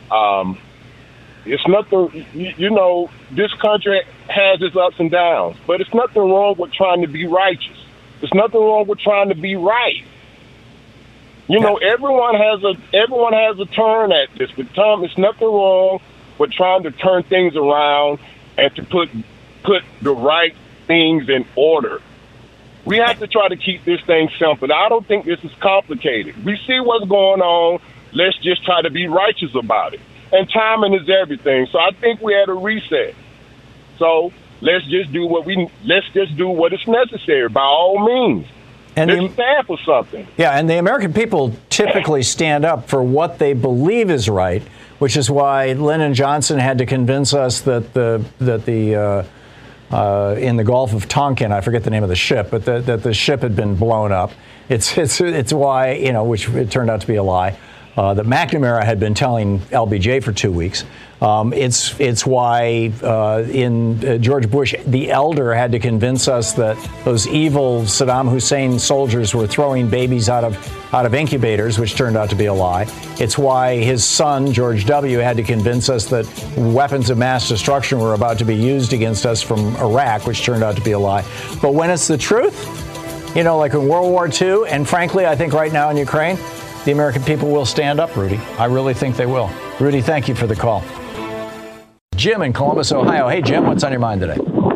it's nothing, this country has its ups and downs, but it's nothing wrong with trying to be righteous. There's nothing wrong with trying to be right. Everyone has a turn at this, but Tom, it's nothing wrong with trying to turn things around and to put the right things in order. We have to try to keep this thing simple. I don't think this is complicated. We see what's going on. Let's just try to be righteous about it. And timing is everything. So I think we're at a reset. So let's just do what is necessary by all means. And let's stand for something. Yeah, and the American people typically stand up for what they believe is right, which is why Lyndon Johnson had to convince us that in the Gulf of Tonkin, I forget the name of the ship, but that the ship had been blown up. It's why, which it turned out to be a lie, that McNamara had been telling LBJ for 2 weeks. It's why George Bush, the elder, had to convince us that those evil Saddam Hussein soldiers were throwing babies out of incubators, which turned out to be a lie. It's why his son, George W., had to convince us that weapons of mass destruction were about to be used against us from Iraq, which turned out to be a lie. But when it's the truth, like in World War II, and frankly, I think right now in Ukraine, the American people will stand up, Rudy. I really think they will. Rudy, thank you for the call. Jim in Columbus, Ohio. Hey, Jim, what's on your mind today?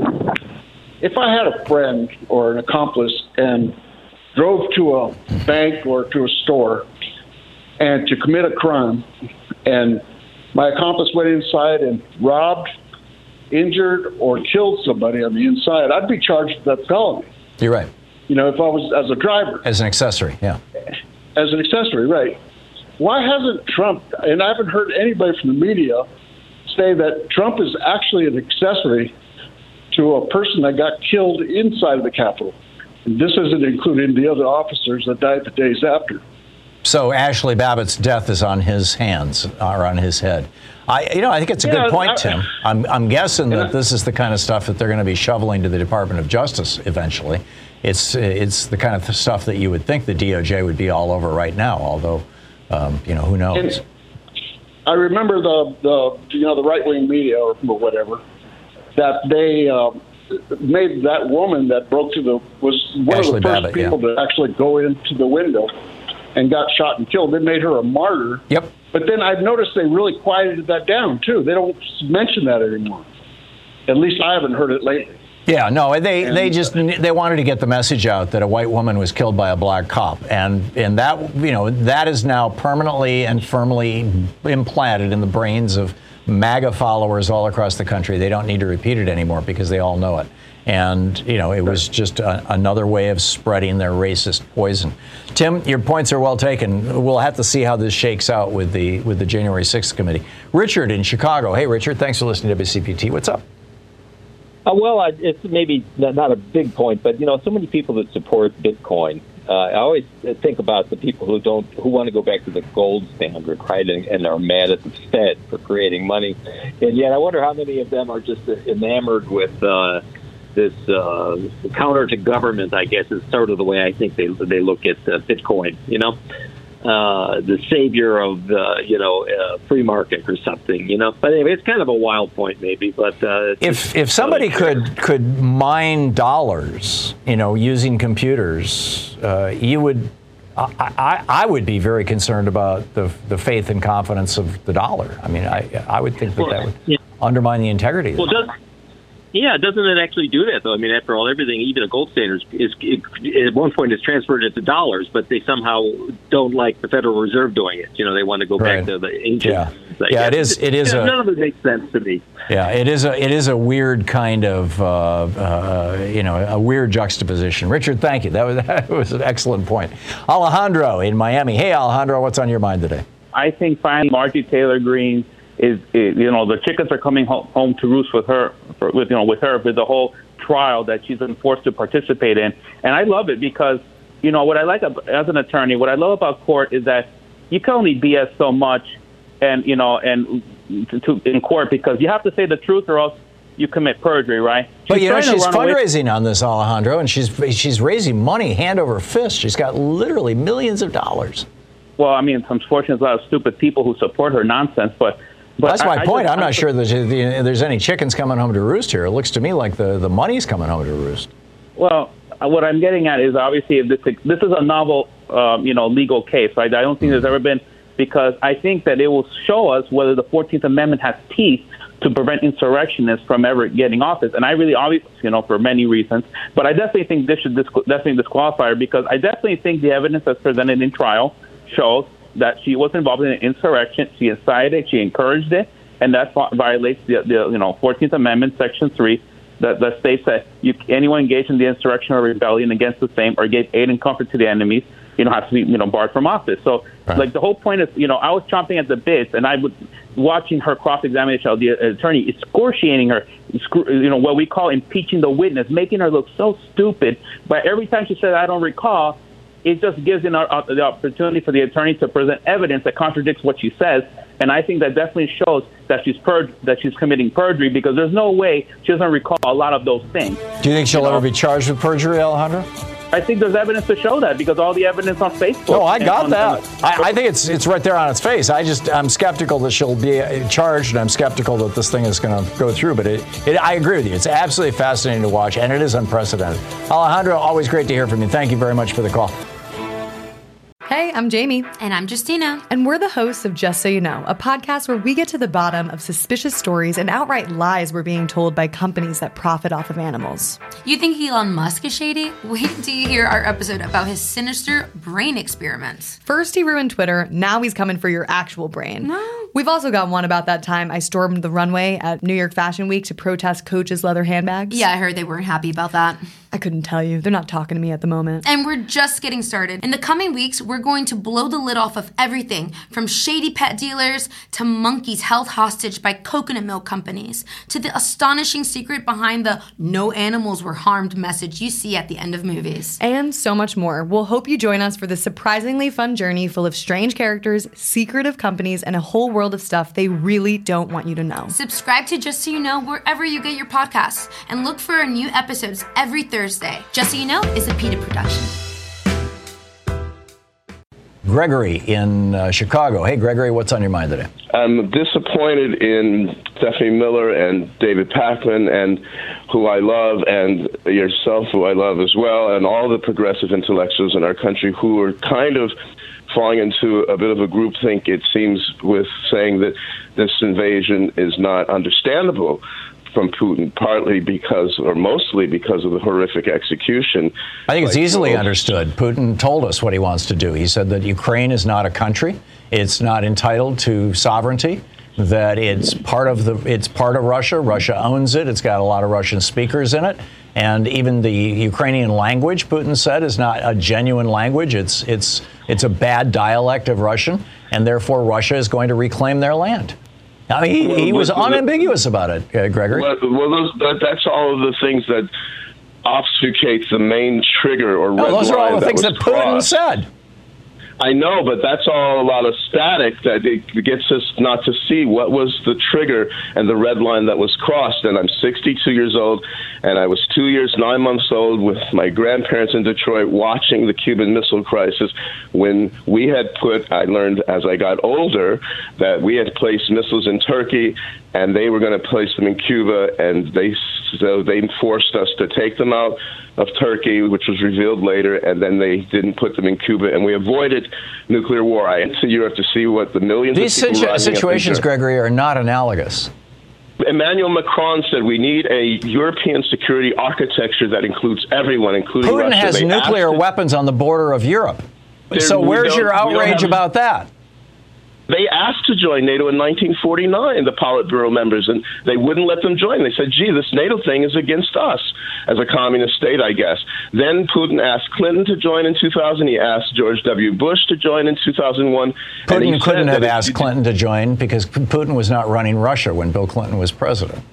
If I had a friend or an accomplice and drove to a bank or to a store and to commit a crime, and my accomplice went inside and robbed, injured, or killed somebody on the inside, I'd be charged with that felony. You're right. You know, if I was as a driver. As an accessory, yeah. As an accessory, right. Why hasn't Trump, and I haven't heard anybody from the media say that Trump is actually an accessory to a person that got killed inside of the Capitol? And this isn't including the other officers that died the days after. So Ashley Babbitt's death is on his hands, or on his head. I think it's a good point, Tim. I'm guessing that this is the kind of stuff that they're going to be shoveling to the Department of Justice eventually. It's the kind of stuff that you would think the DOJ would be all over right now, although, who knows? And I remember the right-wing media or whatever, that they made that woman that broke through was one Ashley of the first Babbitt, people to actually go into the window and got shot and killed. They made her a martyr. Yep. But then I've noticed they really quieted that down, too. They don't mention that anymore. At least I haven't heard it lately. Yeah, no, they wanted to get the message out that a white woman was killed by a black cop, and that that is now permanently and firmly implanted in the brains of MAGA followers all across the country. They don't need to repeat it anymore because they all know it. And, it was just another way of spreading their racist poison. Tim, your points are well taken. We'll have to see how this shakes out with the January 6th committee. Richard in Chicago. Hey, Richard, thanks for listening to WCPT. What's up? It's maybe not a big point, but, so many people that support Bitcoin, I always think about the people who want to go back to the gold standard, right, and are mad at the Fed for creating money. And yet I wonder how many of them are just enamored with this counter to government, I guess, is sort of the way I think they look at Bitcoin, the savior of free market or something, But anyway, it's kind of a wild point, maybe. But if somebody could mine dollars, using computers, you would. I would be very concerned about the faith and confidence of the dollar. I mean, I would think that would undermine the integrity. Doesn't it actually do that, though? I mean, after all, everything, even a gold standard, at one point is transferred into dollars, but they somehow don't like the Federal Reserve doing it. They want to go back to the ancient. Yeah, it is. None of it makes sense to me. Yeah, it is a weird kind of, a weird juxtaposition. Richard, thank you. That was an excellent point. Alejandro in Miami. Hey, Alejandro, what's on your mind today? I think finally Marjorie Taylor Greene is the chickens are coming home to roost with her, with the whole trial that she's been forced to participate in. And I love it because, what I like as an attorney, what I love about court is that you can only BS so much and in court because you have to say the truth or else you commit perjury, right? But she's fundraising on this, Alejandro, and she's raising money hand over fist. She's got literally millions of dollars. Well, I mean, unfortunately, there's a lot of stupid people who support her nonsense, but that's my point. I'm not sure that there's any chickens coming home to roost here. It looks to me like the money's coming home to roost. Well, what I'm getting at is obviously if this is a novel, legal case, right? I don't think there's ever been, because I think that it will show us whether the 14th Amendment has teeth to prevent insurrectionists from ever getting office. And I really, obviously, for many reasons, but I definitely think this should definitely disqualify her because I definitely think the evidence that's presented in trial shows that she was involved in an insurrection. She incited it, she encouraged it, and that violates the 14th Amendment, Section 3, that states that anyone engaged in the insurrection or rebellion against the same or gave aid and comfort to the enemies, has to be, barred from office. So, the whole point is, I was chomping at the bits, and I would watching her cross-examination of the attorney, excoriating her, what we call impeaching the witness, making her look so stupid. But every time she said, "I don't recall," it just gives the opportunity for the attorney to present evidence that contradicts what she says, and I think that definitely shows that she's committing perjury because there's no way she doesn't recall a lot of those things. Do you think she'll ever be charged with perjury, Alejandro? I think there's evidence to show that because all the evidence on Facebook. No, I got that. I think it's right there on its face. I'm skeptical that she'll be charged, and I'm skeptical that this thing is going to go through. But I agree with you. It's absolutely fascinating to watch, and it is unprecedented. Alejandro, always great to hear from you. Thank you very much for the call. Hey, I'm Jamie. And I'm Justina. And we're the hosts of Just So You Know, a podcast where we get to the bottom of suspicious stories and outright lies we're being told by companies that profit off of animals. You think Elon Musk is shady? Wait until you hear our episode about his sinister brain experiments. First he ruined Twitter, now he's coming for your actual brain. No. We've also got one about that time I stormed the runway at New York Fashion Week to protest Coach's leather handbags. Yeah, I heard they weren't happy about that. I couldn't tell you. They're not talking to me at the moment. And we're just getting started. In the coming weeks, we're going to blow the lid off of everything from shady pet dealers to monkeys held hostage by coconut milk companies to the astonishing secret behind the no animals were harmed message you see at the end of movies. And so much more. We'll hope you join us for this surprisingly fun journey full of strange characters, secretive companies, and a whole world of stuff they really don't want you to know. Subscribe to Just So You Know wherever you get your podcasts and look for our new episodes every Thursday. Just So You Know is a PETA production. Gregory in Chicago. Hey, Gregory, what's on your mind today? I'm disappointed in Stephanie Miller and David Pakman, and who I love, and yourself, who I love as well, and all the progressive intellectuals in our country who are kind of falling into a bit of a groupthink, it seems, with saying that this invasion is not understandable from Putin, partly because, or mostly because of the horrific execution. I think it's easily understood. Putin told us what he wants to do. He said that Ukraine is not a country. It's not entitled to sovereignty, that it's part of Russia. Russia owns it. It's got a lot of Russian speakers in it. And even the Ukrainian language, Putin said, is not a genuine language. It's a bad dialect of Russian, and therefore Russia is going to reclaim their land. I mean, he was unambiguous about it, Gregory. Well, that's all of the things that obfuscate the main trigger or red line. Those are all the things that Putin said. I know, but that's all a lot of static that it gets us not to see what was the trigger and the red line that was crossed. And I'm 62 years old, and I was 2 years, 9 months old with my grandparents in Detroit watching the Cuban Missile Crisis when we had I learned as I got older that we had placed missiles in Turkey and they were going to place them in Cuba, and they forced us to take them out of Turkey, which was revealed later, and then they didn't put them in Cuba, and we avoided nuclear war. I went to Europe to see what the millions of people These situations, Gregory, are not analogous. Emmanuel Macron said we need a European security architecture that includes everyone, including Putin Russia. has nuclear weapons on the border of Europe. So where's your outrage about that? They asked to join NATO in 1949, the Politburo members, and they wouldn't let them join. They said, gee, this NATO thing is against us as a communist state, I guess. Then Putin asked Clinton to join in 2000. He asked George W. Bush to join in 2001. Putin couldn't have asked Clinton to join because Putin was not running Russia when Bill Clinton was president.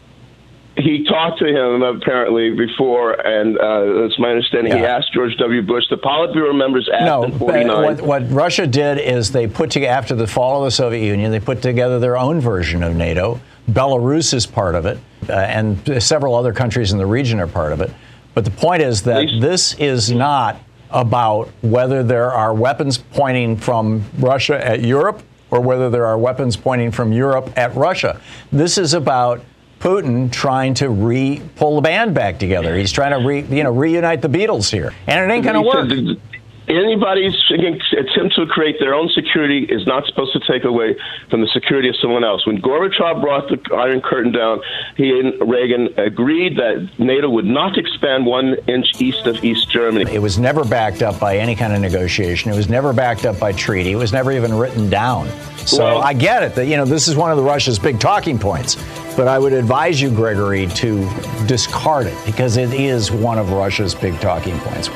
He talked to him apparently before, and that's my understanding. He asked George W. Bush. The Politburo members asked in 49. What Russia did is they put together, after the fall of the Soviet Union, they put together their own version of NATO. Belarus is part of it, and several other countries in the region are part of it. But the point is that this is not about whether there are weapons pointing from Russia at Europe or whether there are weapons pointing from Europe at Russia. This is about Putin trying to pull the band back together. He's trying to reunite the Beatles here, and it ain't going to work. Anybody's attempt to create their own security is not supposed to take away from the security of someone else. When Gorbachev brought the Iron Curtain down, he and Reagan agreed that NATO would not expand 1 inch east of East Germany. It was never backed up by any kind of negotiation. It was never backed up by treaty. It was never even written down. So I get it that, this is one of Russia's big talking points. But I would advise you, Gregory, to discard it because it is one of Russia's big talking points.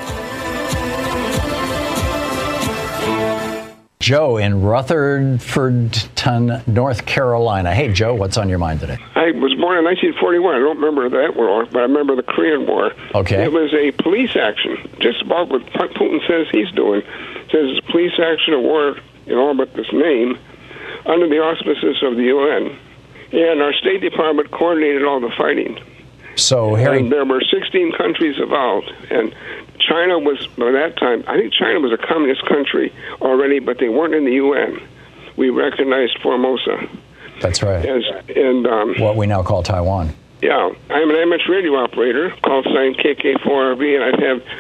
Joe in Rutherfordton, North Carolina. Hey, Joe, what's on your mind today? I was born in 1941. I don't remember that war, but I remember the Korean War. Okay. It was a police action, just about what Putin says he's doing. It says it's police action, a war in all but this name, under the auspices of the UN. And our State Department coordinated all the fighting. So, and there were 16 countries involved, and China was, by that time, I think China was a communist country already, but they weren't in the UN. We recognized Formosa. That's right. And what we now call Taiwan. Yeah. I'm an amateur radio operator, call sign KK4RV, and I have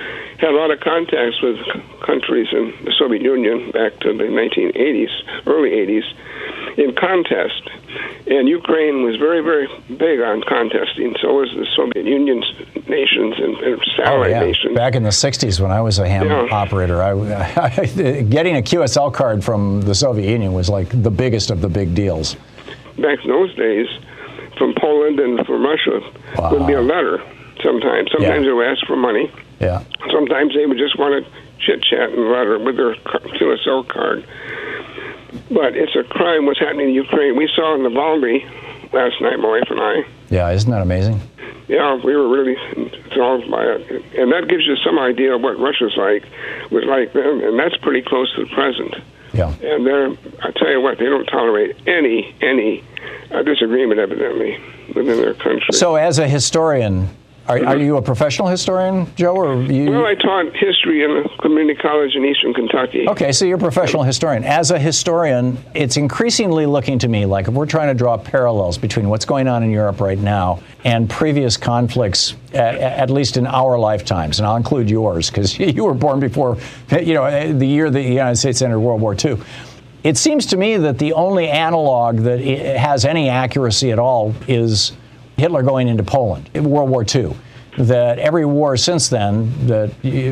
had a lot of contacts with countries in the Soviet Union back to the 1980s, early 80s, in contest. And Ukraine was very, very big on contesting. So was the Soviet Union's nations and satellite nations. Back in the 60s when I was a ham operator, getting a QSL card from the Soviet Union was like the biggest of the big deals. Back in those days, from Poland and from Russia, would be a letter sometimes. Sometimes they would ask for money. Yeah. Sometimes they would just want to chit-chat and letter with their QSL card. But it's a crime what's happening in Ukraine. We saw in Navalny last night, my wife and I. Yeah, isn't that amazing? Yeah, we were really enthralled by it. And that gives you some idea of what Russia's was like then, and that's pretty close to the present. Yeah. And I tell you what, they don't tolerate any disagreement, evidently, within their country. So as a historian, are you a professional historian, Joe? Or Well, I taught history in a community college in eastern Kentucky. Okay, so you're a professional historian. As a historian, it's increasingly looking to me like if we're trying to draw parallels between what's going on in Europe right now and previous conflicts, at least in our lifetimes, and I'll include yours because you were born before, the year the United States entered World War II. It seems to me that the only analog that has any accuracy at all is Hitler going into Poland in World War II. That every war since then, the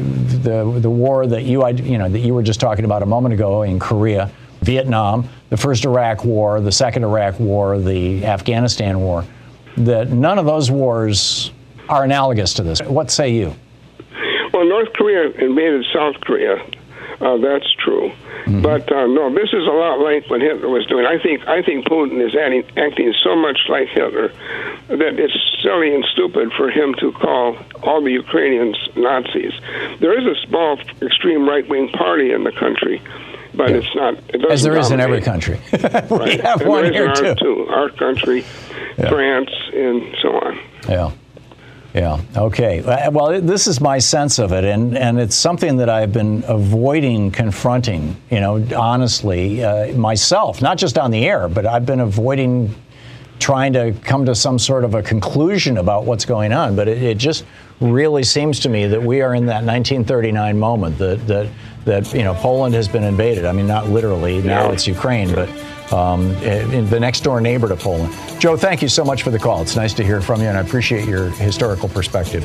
war that you were just talking about a moment ago in Korea, Vietnam, the first Iraq War, the second Iraq War, the Afghanistan War, that none of those wars are analogous to this. What say you? Well, North Korea invaded South Korea. That's true. Mm-hmm. But no, this is a lot like what Hitler was doing. I think Putin is acting so much like Hitler that it's silly and stupid for him to call all the Ukrainians Nazis. There is a small extreme right-wing party in the country, but it's not. It doesn't as there is in dominate. every country. Right. We have and one here too. Our country, France, and so on. Yeah. Yeah. Okay. Well, this is my sense of it, and it's something that I've been avoiding confronting, honestly, myself, not just on the air, but I've been avoiding trying to come to some sort of a conclusion about what's going on. But it just really seems to me that we are in that 1939 moment that Poland has been invaded. I mean, not literally. Now it's Ukraine, but in the next door neighbor to Poland. Joe, thank you so much for the call. It's nice to hear from you, and I appreciate your historical perspective.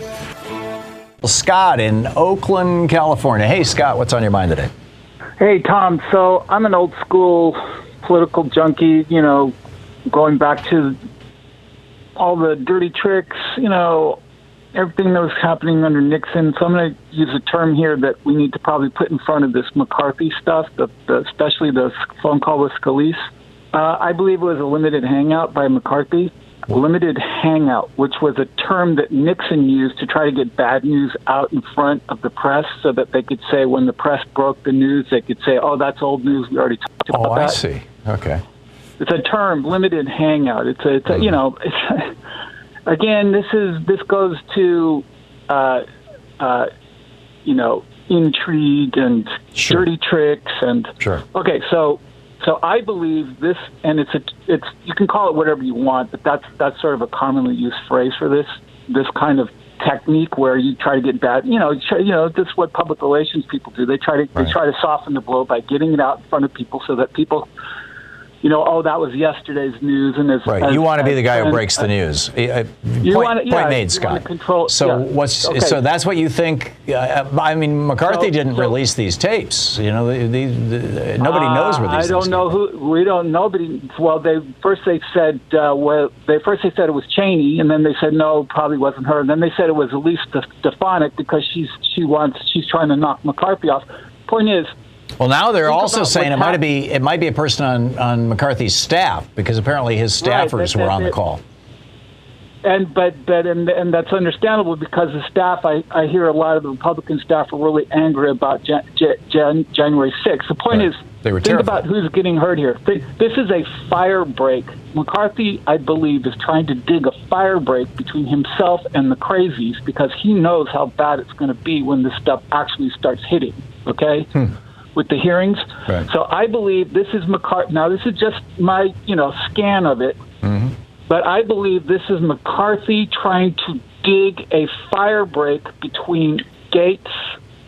Scott in Oakland, California. Hey, Scott, what's on your mind today? Hey, Tom. So I'm an old school political junkie, going back to all the dirty tricks, everything that was happening under Nixon. So I'm going to use a term here that we need to probably put in front of this McCarthy stuff, especially the phone call with Scalise. I believe it was a limited hangout by McCarthy. Limited hangout, which was a term that Nixon used to try to get bad news out in front of the press so that they could say when the press broke the news, they could say, oh, that's old news. We already talked about that. Oh, I see. Okay. It's a term, limited hangout. It's again, this goes to, intrigue and dirty tricks and. Sure. Okay, so I believe this, and it's you can call it whatever you want, but that's sort of a commonly used phrase for this kind of technique where you try to get bad. This is what public relations people do. They try to soften the blow by getting it out in front of people so that people. That was yesterday's news, and you want to be the guy who breaks the news. Point made, Scott. So that's what you think. McCarthy didn't release these tapes. Nobody knows where these. I don't know who. We don't know. Well, they said it was Cheney, and then they said no, probably wasn't her. And then they said it was Elise Stefanik because she's trying to knock McCarthy off. Point is. Well, now they're also saying it might be a person on McCarthy's staff because apparently his staffers were on the call. And that's understandable because the staff, I hear a lot of the Republican staff are really angry about January 6th. The point is, think about who's getting hurt here. This is a fire break. McCarthy, I believe, is trying to dig a fire break between himself and the crazies because he knows how bad it's going to be when this stuff actually starts hitting. Okay. With the hearings. Right. So I believe this is McCarthy. Now, this is just my, scan of it. Mm-hmm. But I believe this is McCarthy trying to dig a fire break between Gates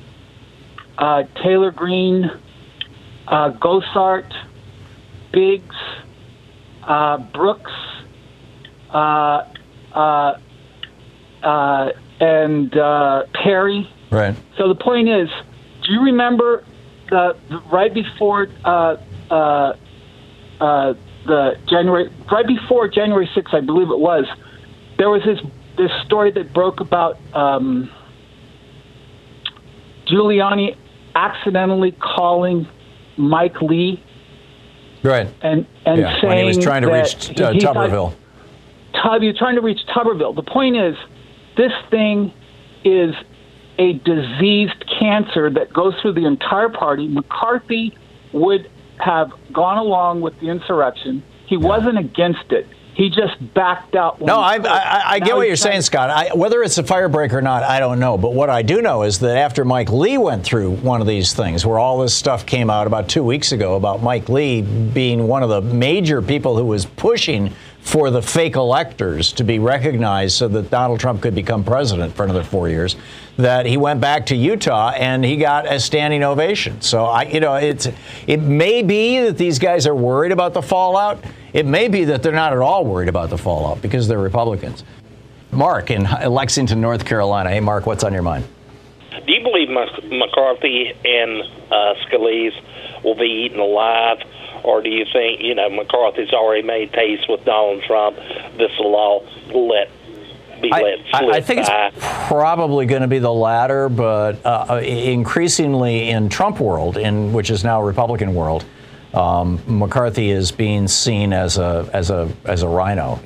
Taylor Greene, Gosart, Biggs, Brooks, and Perry. Right. So the point is, do you remember right before January 6th, I believe it was, there was this story that broke about Giuliani accidentally calling Mike Lee. Right. And saying when he was trying to reach Tuberville. He was trying to reach Tuberville. The point is, this thing is a diseased cancer that goes through the entire party. McCarthy would have gone along with the insurrection. He wasn't against it. He just backed out. No, I get what you're saying, Scott. Whether it's a firebreak or not, I don't know. But what I do know is that after Mike Lee went through one of these things where all this stuff came out about 2 weeks ago about Mike Lee being one of the major people who was pushing for the fake electors to be recognized so that Donald Trump could become president for another 4 years, that he went back to Utah and he got a standing ovation. So, it may be that these guys are worried about the fallout. It may be that they're not at all worried about the fallout because they're Republicans. Mark in Lexington, North Carolina. Hey, Mark, what's on your mind? Do you believe McCarthy and Scalise will be eaten alive? Or do you think, McCarthy's already made peace with Donald Trump? This will all let slip I think by? It's probably going to be the latter, but increasingly in Trump world, which is now Republican world, McCarthy is being seen as a rhino.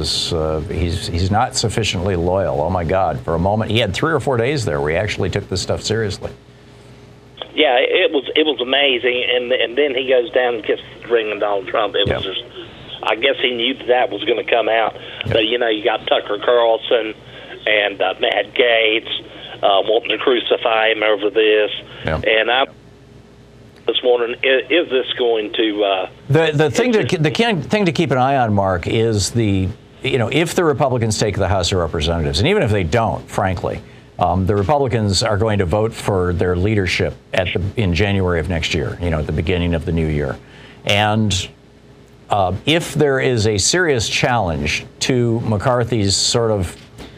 He's not sufficiently loyal. Oh my God! For a moment, he had 3 or 4 days there where he actually took this stuff seriously. Yeah, it was amazing, and then he goes down and kisses the ring of Donald Trump. It was just, I guess he knew that was going to come out. Yep. But you got Tucker Carlson and Matt Gaetz wanting to crucify him over this, and I was wondering, is this going to? The thing to keep an eye on, Mark, is if the Republicans take the House of Representatives, and even if they don't, frankly. The Republicans are going to vote for their leadership in January of next year, at the beginning of the new year. And if there is a serious challenge to McCarthy's sort of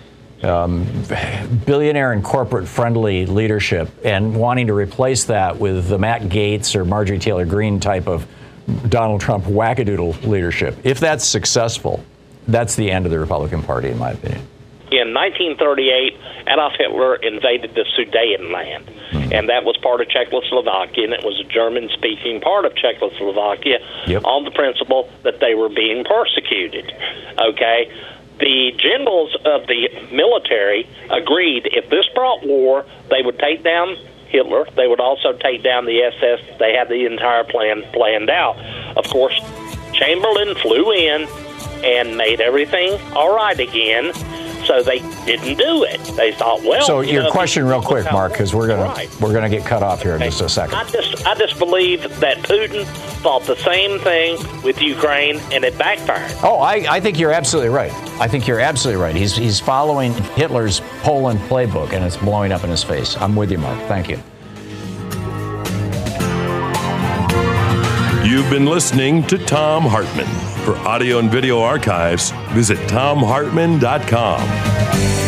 billionaire and corporate-friendly leadership and wanting to replace that with the Matt Gaetz or Marjorie Taylor Greene type of Donald Trump wackadoodle leadership, if that's successful, that's the end of the Republican Party, in my opinion. In 1938, Adolf Hitler invaded the Sudetenland, and that was part of Czechoslovakia, and it was a German-speaking part of Czechoslovakia on the principle that they were being persecuted. Okay? The generals of the military agreed if this brought war, they would take down Hitler. They would also take down the SS. They had the entire plan planned out. Of course, Chamberlain flew in and made everything all right again. So they didn't do it. They thought, well. So your question, real quick, Mark, because we're gonna get cut off here in just a second. I just believe that Putin thought the same thing with Ukraine, and it backfired. Oh, I think you're absolutely right. He's following Hitler's Poland playbook, and it's blowing up in his face. I'm with you, Mark. Thank you. You've been listening to Thom Hartmann. For audio and video archives, visit thomhartmann.com.